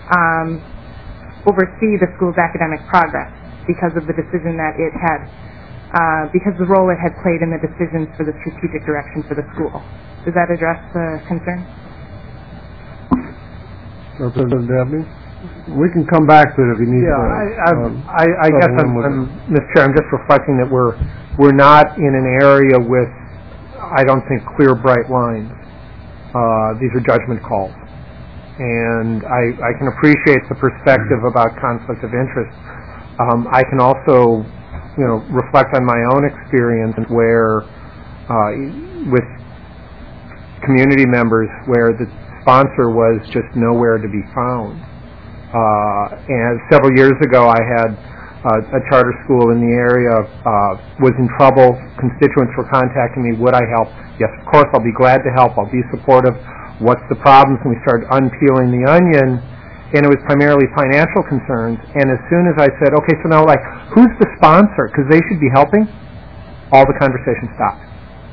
oversee the school's academic progress because of the decision that it had, because the role it had played in the decisions for the strategic direction for the school. Does that address the concern? Representative Dabney? We can come back to it if you need to. I guess Mr. Chair, I'm just reflecting that we're not in an area with, I don't think, clear, bright lines. These are judgment calls. And I can appreciate the perspective about conflict of interest. I can also, reflect on my own experience where, with community members, where the sponsor was just nowhere to be found. And several years ago, I had a charter school in the area was in trouble. Constituents were contacting me. Would I help? Yes, of course. I'll be glad to help. I'll be supportive. What's the problems? And we started unpeeling the onion, and it was primarily financial concerns. And as soon as I said, okay, so now, who's the sponsor? Because they should be helping, all the conversation stopped.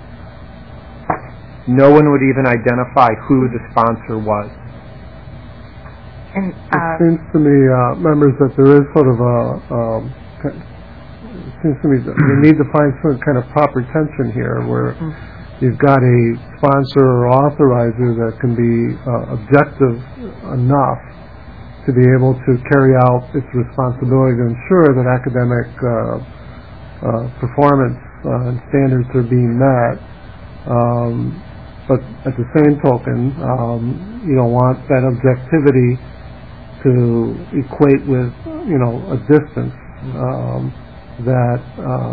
No one would even identify who the sponsor was. And it seems to me, members, that there is sort of it seems to me that we need to find some kind of proper tension here where you've got a sponsor or authorizer that can be objective enough to be able to carry out its responsibility to ensure that academic performance and standards are being met. But at the same token, you don't want that objectivity to equate with, a distance that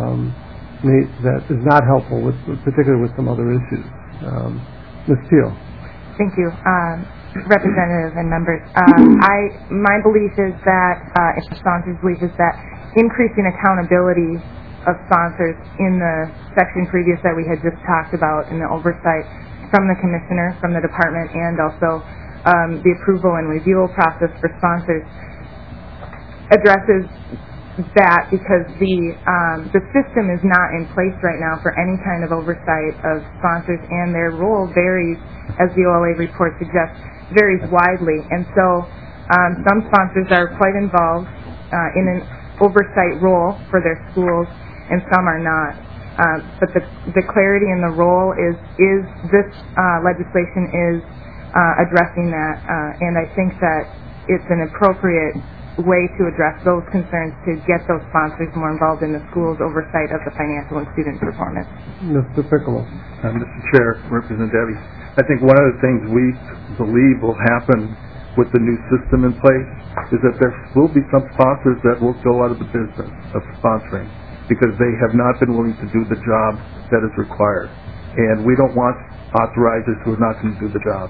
is not helpful, particularly with some other issues. Ms. Peel. Thank you, Representative and members. My belief is that, the sponsor's belief is that increasing accountability of sponsors in the section previous that we had just talked about in the oversight from the commissioner, from the department, and also the approval and review process for sponsors addresses that, because the system is not in place right now for any kind of oversight of sponsors, and their role varies, as the OLA report suggests, varies widely. And so some sponsors are quite involved in an oversight role for their schools, and some are not. But the clarity in the role is this legislation is addressing that, and I think that it's an appropriate way to address those concerns to get those sponsors more involved in the school's oversight of the financial and student performance. Mr. Piccolo. Mr. Chair, Representative Debbie, I think one of the things we believe will happen with the new system in place is that there will be some sponsors that will go out of the business of sponsoring because they have not been willing to do the job that is required. And we don't want authorizers who are not going to do the job.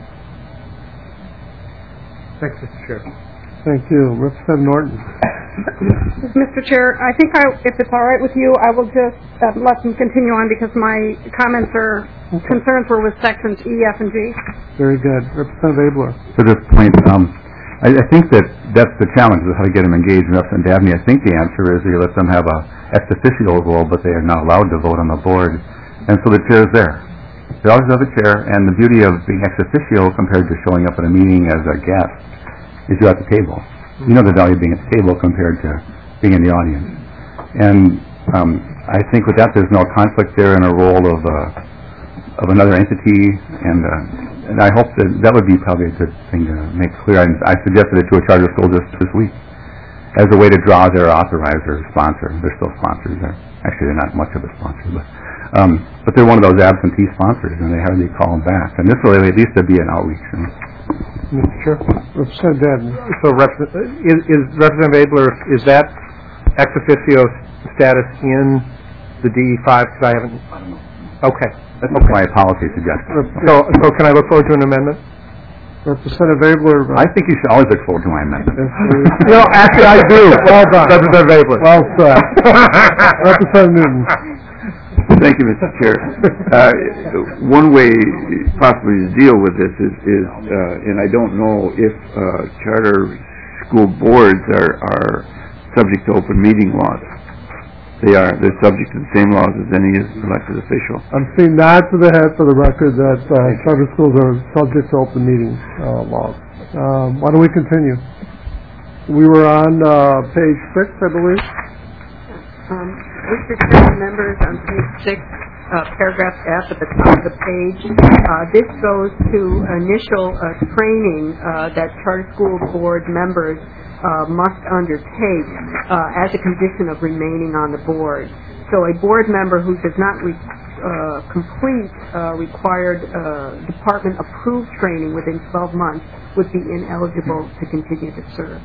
Thanks, Mr. Chair. Thank you. Representative Norton. Mr. Chair, I think if it's all right with you, I will just let them continue on because my comments or concerns were with sections E, F, and G. Very good. Representative Abler. To this point, I think that's the challenge, is how to get them engaged. And Representative Dabney, I think the answer is you let them have a ex officio role, but they are not allowed to vote on the board. And so the chair is there. They always have a chair, and the beauty of being ex officio compared to showing up at a meeting as a guest is you're at the table. You know the value of being at the table compared to being in the audience. And I think with that, there's no conflict there in a role of another entity, and and I hope that would be probably a good thing to make clear. I suggested it to a charter school just this week as a way to draw their authorizer sponsor. They're still sponsors there. Actually, they're not much of a sponsor, but they're one of those absentee sponsors, and they hardly call them back. And this will at least be an outreach. Mr. Chair, Representative Dadden. So, is Representative Abler, is that ex officio status in the DE5? Because I haven't. Okay. That's my policy suggestion. So can I look forward to an amendment? Representative Abler. I think you should always look forward to my amendment. No, actually, I do. Well done. Representative Abler. Well said. Representative Newton. Thank you, Mr. Chair. One way possibly to deal with this is and I don't know if charter school boards are subject to open meeting laws. They are. They're subject to the same laws as any elected official. I'm seeing nod to the head for the record that charter schools are subject to open meeting laws. Why don't we continue? We were on page 6, I believe. Mr. Chairman, members, on page 6, paragraph F at the top of the page, this goes to initial training that charter school board members must undertake as a condition of remaining on the board. So a board member who does not complete required department-approved training within 12 months would be ineligible to continue to serve.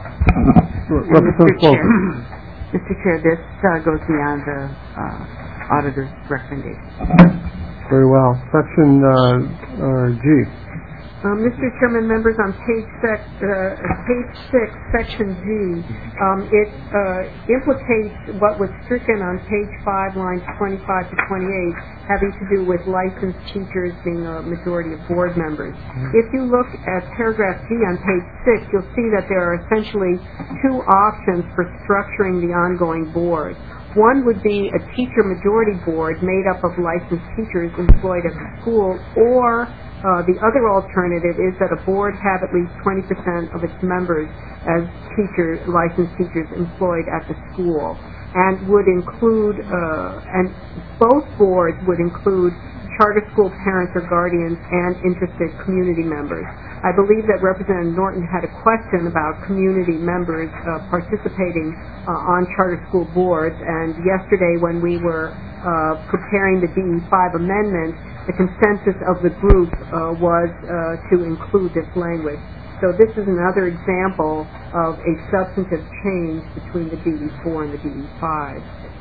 Mr. Chair, this goes beyond the auditor's recommendation. Very well. Section G. Mr. Chairman, members, on page 6, section G, it implicates what was stricken on page 5, lines 25 to 28, having to do with licensed teachers being a majority of board members. If you look at paragraph G on page 6, you'll see that there are essentially two options for structuring the ongoing board. One would be a teacher majority board made up of licensed teachers employed at the school, or the other alternative is that a board have at least 20% of its members as licensed teachers employed at the school, and would include, and both boards would include charter school parents or guardians and interested community members. I believe that Representative Norton had a question about community members participating on charter school boards, and yesterday when we were preparing the DE5 amendment, the consensus of the group was to include this language. So this is another example of a substantive change between the DE4 and the DE5.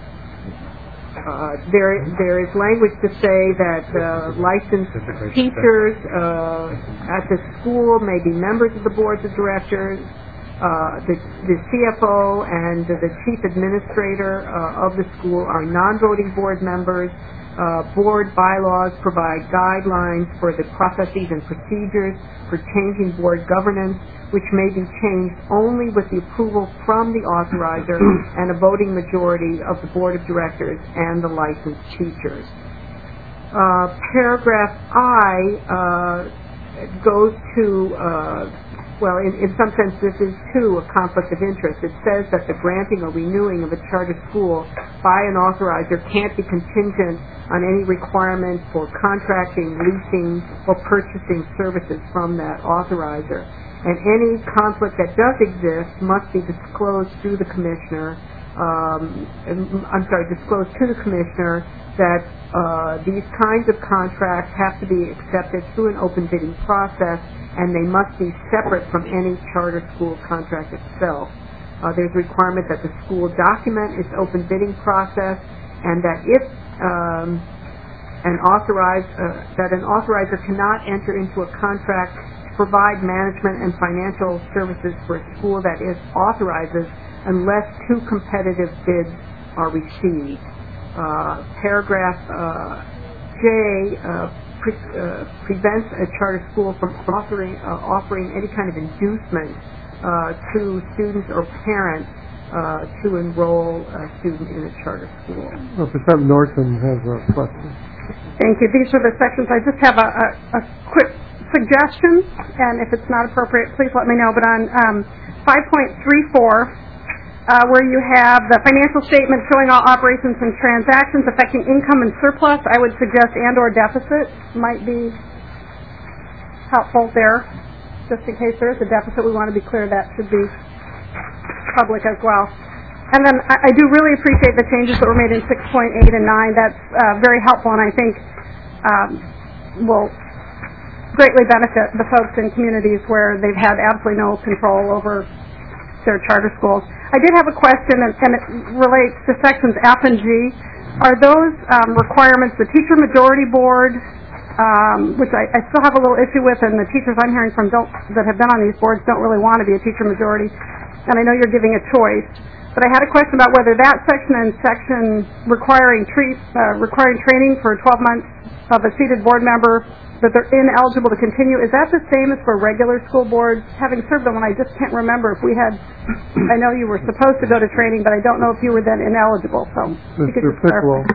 There is language to say that licensed teachers at the school may be members of the boards of directors. The CFO and the chief administrator of the school are non-voting board members. Board bylaws provide guidelines for the processes and procedures for changing board governance, which may be changed only with the approval from the authorizer and a voting majority of the board of directors and the licensed teachers. Paragraph I goes to well, in some sense, this is, too, a conflict of interest. It says that the granting or renewing of a charter school by an authorizer can't be contingent on any requirement for contracting, leasing, or purchasing services from that authorizer. And any conflict that does exist must be disclosed through the commissioner, disclosed to the commissioner that these kinds of contracts have to be accepted through an open bidding process, and they must be separate from any charter school contract itself. There's a requirement that the school document its open bidding process, and that if an authorizer cannot enter into a contract to provide management and financial services for a school that it authorizes unless two competitive bids are received. Paragraph J prevents a charter school from offering any kind of inducement to students or parents to enroll a student in a charter school. Representative Norton has a question. Thank you. These are the sections. I just have a quick suggestion, and if it's not appropriate, please let me know. But on 5.34, where you have the financial statement showing all operations and transactions affecting income and surplus, I would suggest and/or deficit might be helpful there, just in case there is a deficit. We want to be clear that should be public as well. And then I do really appreciate the changes that were made in 6.8 and 9. That's very helpful, and I think will greatly benefit the folks in communities where they've had absolutely no control over their charter schools. I did have a question, and it relates to sections F and G. Are those requirements the teacher majority board, which I still have a little issue with, and the teachers I'm hearing from that have been on these boards don't really want to be a teacher majority, and I know you're giving a choice. But I had a question about whether that section and section requiring training for 12 months of a seated board member, that they're ineligible to continue, is that the same as for regular school boards? Having served them, and I just can't remember if we had, I know you were supposed to go to training, but I don't know if you were then ineligible. So you could just clarify.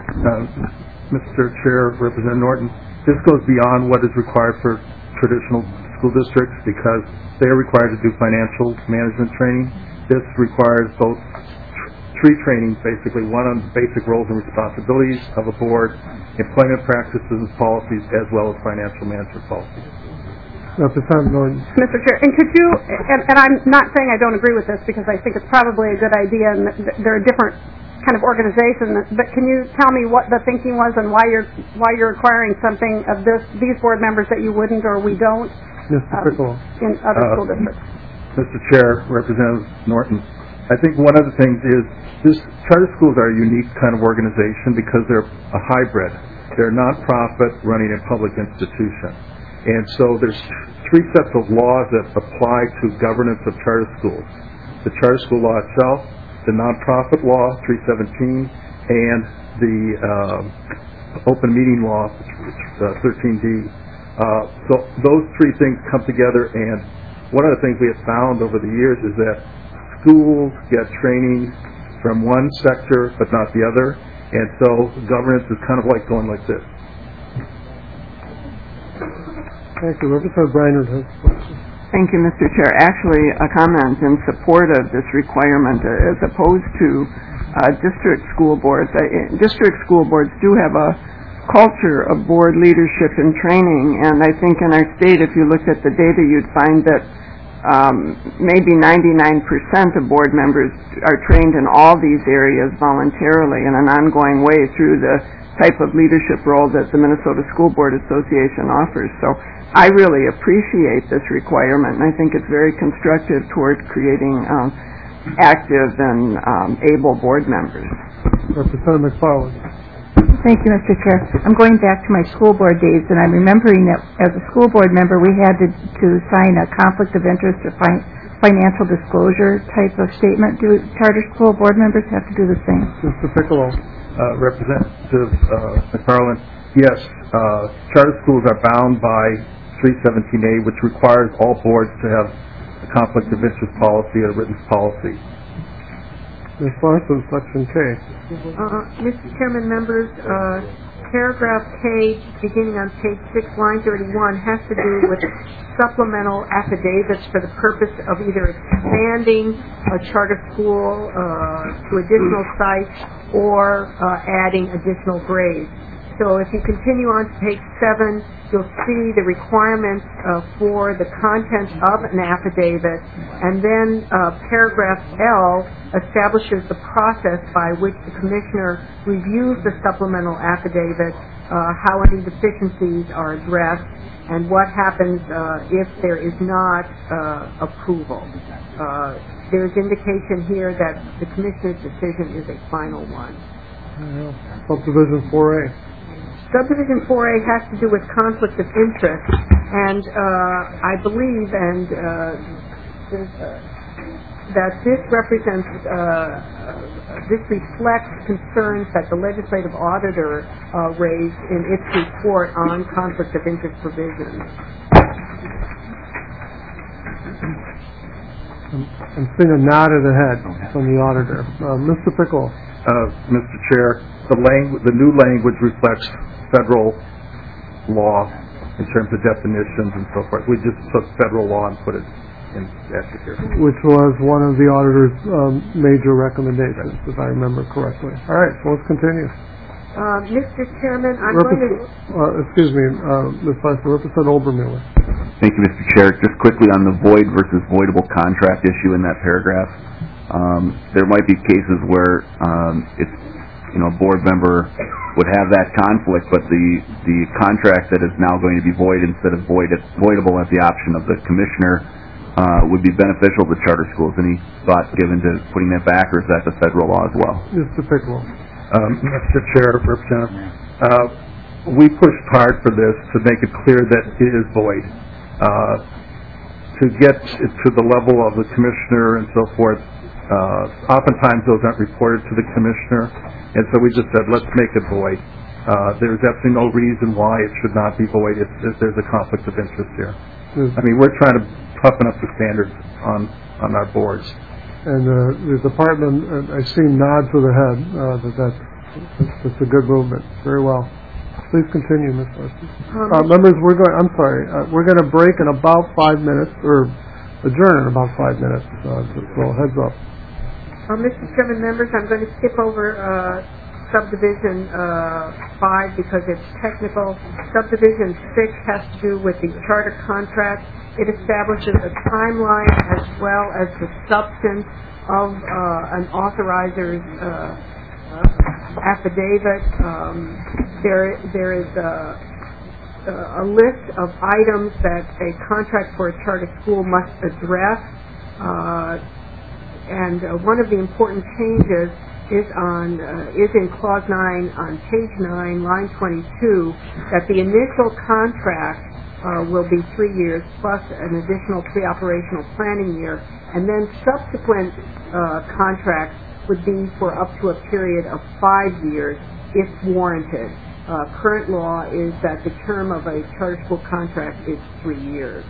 Mr. Chair, Representative Norton, this goes beyond what is required for traditional school districts because they are required to do financial management training. This requires both three trainings, basically, one on basic roles and responsibilities of a board, employment practices and policies, as well as financial management policies. Representative Norton. Mr. Chair, and could you, and I'm not saying I don't agree with this because I think it's probably a good idea and they're a different kind of organization, but can you tell me what the thinking was and why you're requiring something of these board members that you wouldn't or we don't in other school districts? Mr. Chair, Representative Norton, I think one of the things is charter schools are a unique kind of organization because they're a hybrid. They're a nonprofit running a public institution. And so there's three sets of laws that apply to governance of charter schools. The charter school law itself, the nonprofit law, 317, and the open meeting law, 13D. So those three things come together, and one of the things we have found over the years is that schools get training from one sector but not the other, and so governance is kind of like going like this. Thank you. Representative Briner has a question. Thank you, Mr. Chair. Actually, a comment in support of this requirement as opposed to district school boards. District school boards do have a culture of board leadership and training, and I think in our state, if you looked at the data, you'd find that maybe 99% of board members are trained in all these areas voluntarily in an ongoing way through the type of leadership role that the Minnesota School Board Association offers. So I really appreciate this requirement, and I think it's very constructive toward creating active and able board members. Representative McFarland. Thank you, Mr. Chair. I'm going back to my school board days, and I'm remembering that as a school board member, we had to sign a conflict of interest or financial disclosure type of statement. Do charter school board members have to do the same? Mr. Piccolo. Representative McFarland, yes, charter schools are bound by 317A, which requires all boards to have a conflict of interest policy or written policy. Ms. Larson, Section K. Mr. Chairman, members, paragraph K, beginning on page 6, line 31, has to do with supplemental affidavits for the purpose of either expanding a charter school to additional sites or adding additional grades. So if you continue on to page 7, you'll see the requirements for the content of an affidavit, and then paragraph L establishes the process by which the commissioner reviews the supplemental affidavit, how any deficiencies are addressed, and what happens if there is not approval. There's indication here that the commissioner's decision is a final one. Subdivision 4A. Subdivision 4A has to do with conflict of interest, and I believe that this represents, this reflects concerns that the legislative auditor raised in its report on conflict of interest provisions. I'm seeing a nod of the head from the auditor. Mr. Pickle. Mr. Chair, the new language reflects federal law in terms of definitions and so forth. We just took federal law and put it in statute here. Which was one of the auditor's major recommendations, if I remember correctly. All right, so let's continue. Mr. Chairman, I'm going to... excuse me, Ms. Vice Representative Obermuller. Thank you, Mr. Chair. Just quickly on the void versus voidable contract issue in that paragraph. There might be cases where it's, a board member would have that conflict, but the contract that is now going to be void instead of voidable at the option of the commissioner would be beneficial to charter schools. Any thought given to putting that back, or is that the federal law as well? Mr. Piccolo. Mr. Chair, Representative, we pushed hard for this to make it clear that it is void. To get it to the level of the commissioner and so forth, oftentimes those aren't reported to the commissioner, and so we just said, let's make it void. There's absolutely no reason why it should not be void if there's a conflict of interest here. I mean, we're trying to toughen up the standards on our boards. And the department, I see nods of the head that's a good movement. Very well. Please continue, Ms. Leslie. Members, we're going to break in about 5 minutes, or adjourn in about 5 minutes. So heads up. Mr. Chairman, members, I'm going to skip over Subdivision 5 because it's technical. Subdivision 6 has to do with the charter contract. It establishes a timeline as well as the substance of an authorizer's affidavit. There is a list of items that a contract for a charter school must address, and one of the important changes is in Clause 9 on page 9, line 22, that the initial contract will be 3 years plus an additional pre-operational planning year, and then subsequent contracts would be for up to a period of 5 years if warranted. Current law is that the term of a charter school contract is 3 years.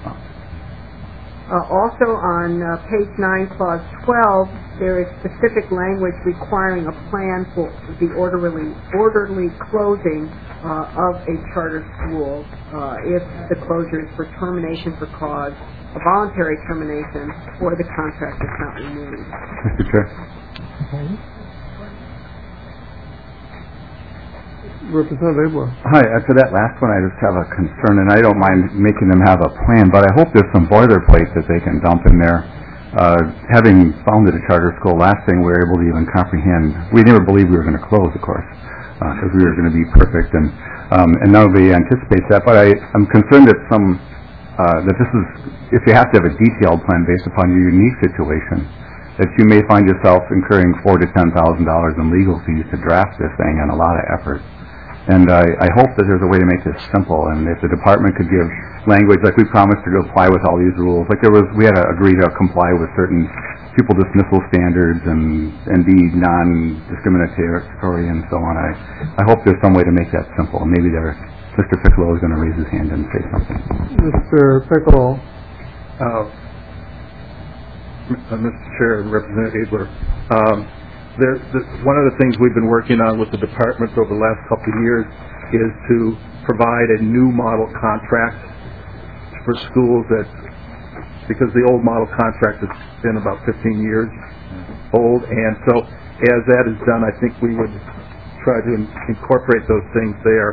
Also on page 9, clause 12, there is specific language requiring a plan for the orderly closing of a charter school if the closure is for termination for cause, a voluntary termination, or the contract is not renewed. Mr. Chair. Representative Abler. Hi, after that last one, I just have a concern, and I don't mind making them have a plan, but I hope there's some boilerplate that they can dump in there. Having founded a charter school, last thing we were able to even comprehend, we never believed we were going to close, of course, because we were going to be perfect, and nobody anticipates that, but I'm concerned that that this is, if you have to have a detailed plan based upon your unique situation, that you may find yourself incurring $4,000 to $10,000 in legal fees to draft this thing and a lot of effort. And I hope that there's a way to make this simple, and if the department could give language, like we promised to comply with all these rules, like we had to agree to comply with certain pupil dismissal standards and be non-discriminatory and so on. I hope there's some way to make that simple. Maybe Mr. Piccolo is going to raise his hand and say something. Mr. Piccolo. Mr. Chair and Representative Abler, one of the things we've been working on with the department over the last couple of years is to provide a new model contract for schools because the old model contract has been about 15 years old, and so as that is done, I think we would try to incorporate those things there.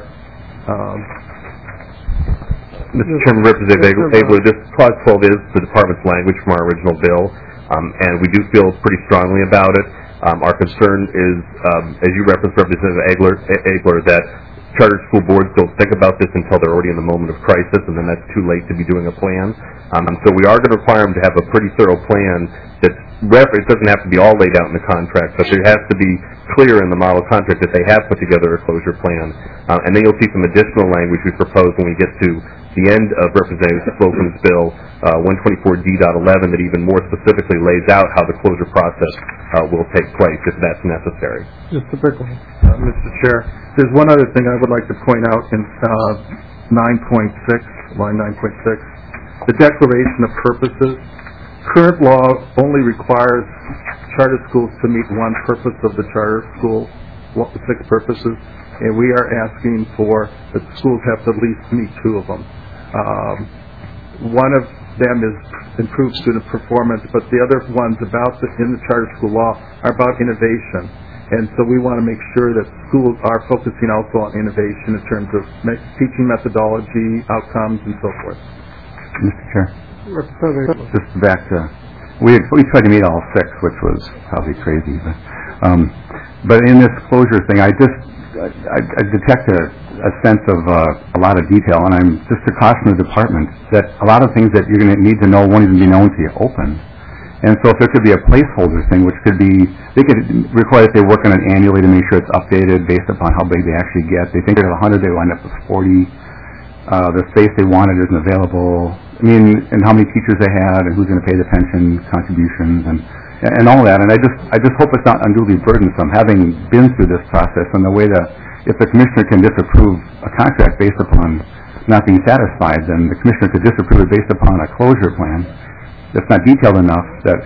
Mr. Chairman, Representative Abler, this Clause 12 is the department's language from our original bill, and we do feel pretty strongly about it. Our concern is, as you referenced, Representative Abler, that charter school boards don't think about this until they're already in the moment of crisis, and then that's too late to be doing a plan. So we are going to require them to have a pretty thorough plan that's it doesn't have to be all laid out in the contract, but there has to be clear in the model contract that they have put together a closure plan. And then you'll see some additional language we propose when we get to the end of Representative Slocum's bill, 124D.11, that even more specifically lays out how the closure process will take place if that's necessary. Mr. Pickle. Mr. Chair, there's one other thing I would like to point out in 9.6, line 9.6, the declaration of purposes. Current law only requires charter schools to meet one purpose of the charter school, 6 purposes, and we are asking for that schools have to at least meet 2 of them. One of them is improved student performance, but the other ones in the charter school law are about innovation. And so we want to make sure that schools are focusing also on innovation in terms of teaching methodology, outcomes, and so forth. Mr. Chair. Representative. Just back to, we tried to meet all six, which was probably crazy, but in this closure thing, I detect a sense of a lot of detail, and I'm just to caution the department that a lot of things that you're going to need to know won't even be known until you open. And so if there could be a placeholder thing, which could be, they could require that they work on it annually to make sure it's updated based upon how big they actually get. They think they have 100, they wind up with 40. The space they wanted isn't available. I mean, and how many teachers they had, and who's going to pay the pension contributions, and all that. And I just hope it's not unduly burdensome, having been through this process, and the way that if the commissioner can disapprove a contract based upon not being satisfied, then the commissioner could disapprove it based upon a closure plan that's not detailed enough, that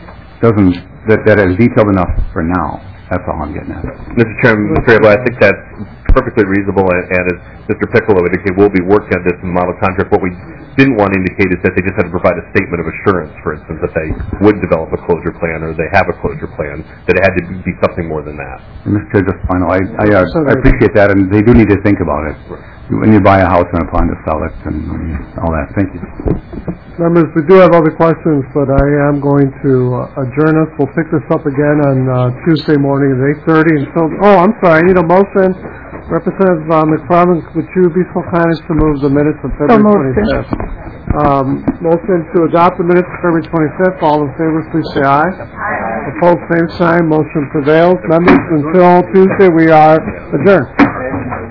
is detailed enough for now. That's all I'm getting at. Mr. Chairman, Mr. Abel, I think that's perfectly reasonable, and as Mr. Piccolo indicated, we'll be working on this in the model contract. What we didn't want to indicate is that they just had to provide a statement of assurance, for instance, that they would develop a closure plan or they have a closure plan, that it had to be something more than that. And Mr. Chair, just final, I appreciate that, and they do need to think about it when you buy a house and plan to sell it and all that. Thank you. Members, we do have other questions, but I am going to adjourn us. We'll pick this up again on Tuesday morning at 8:30. I'm sorry, I need a motion. Representative McFarland, would you be so kind as to move the minutes of February 25th? Motion to adopt the minutes of February 25th. All in favor, please say aye. Opposed, same sign. Motion prevails. Members, until Tuesday, we are adjourned.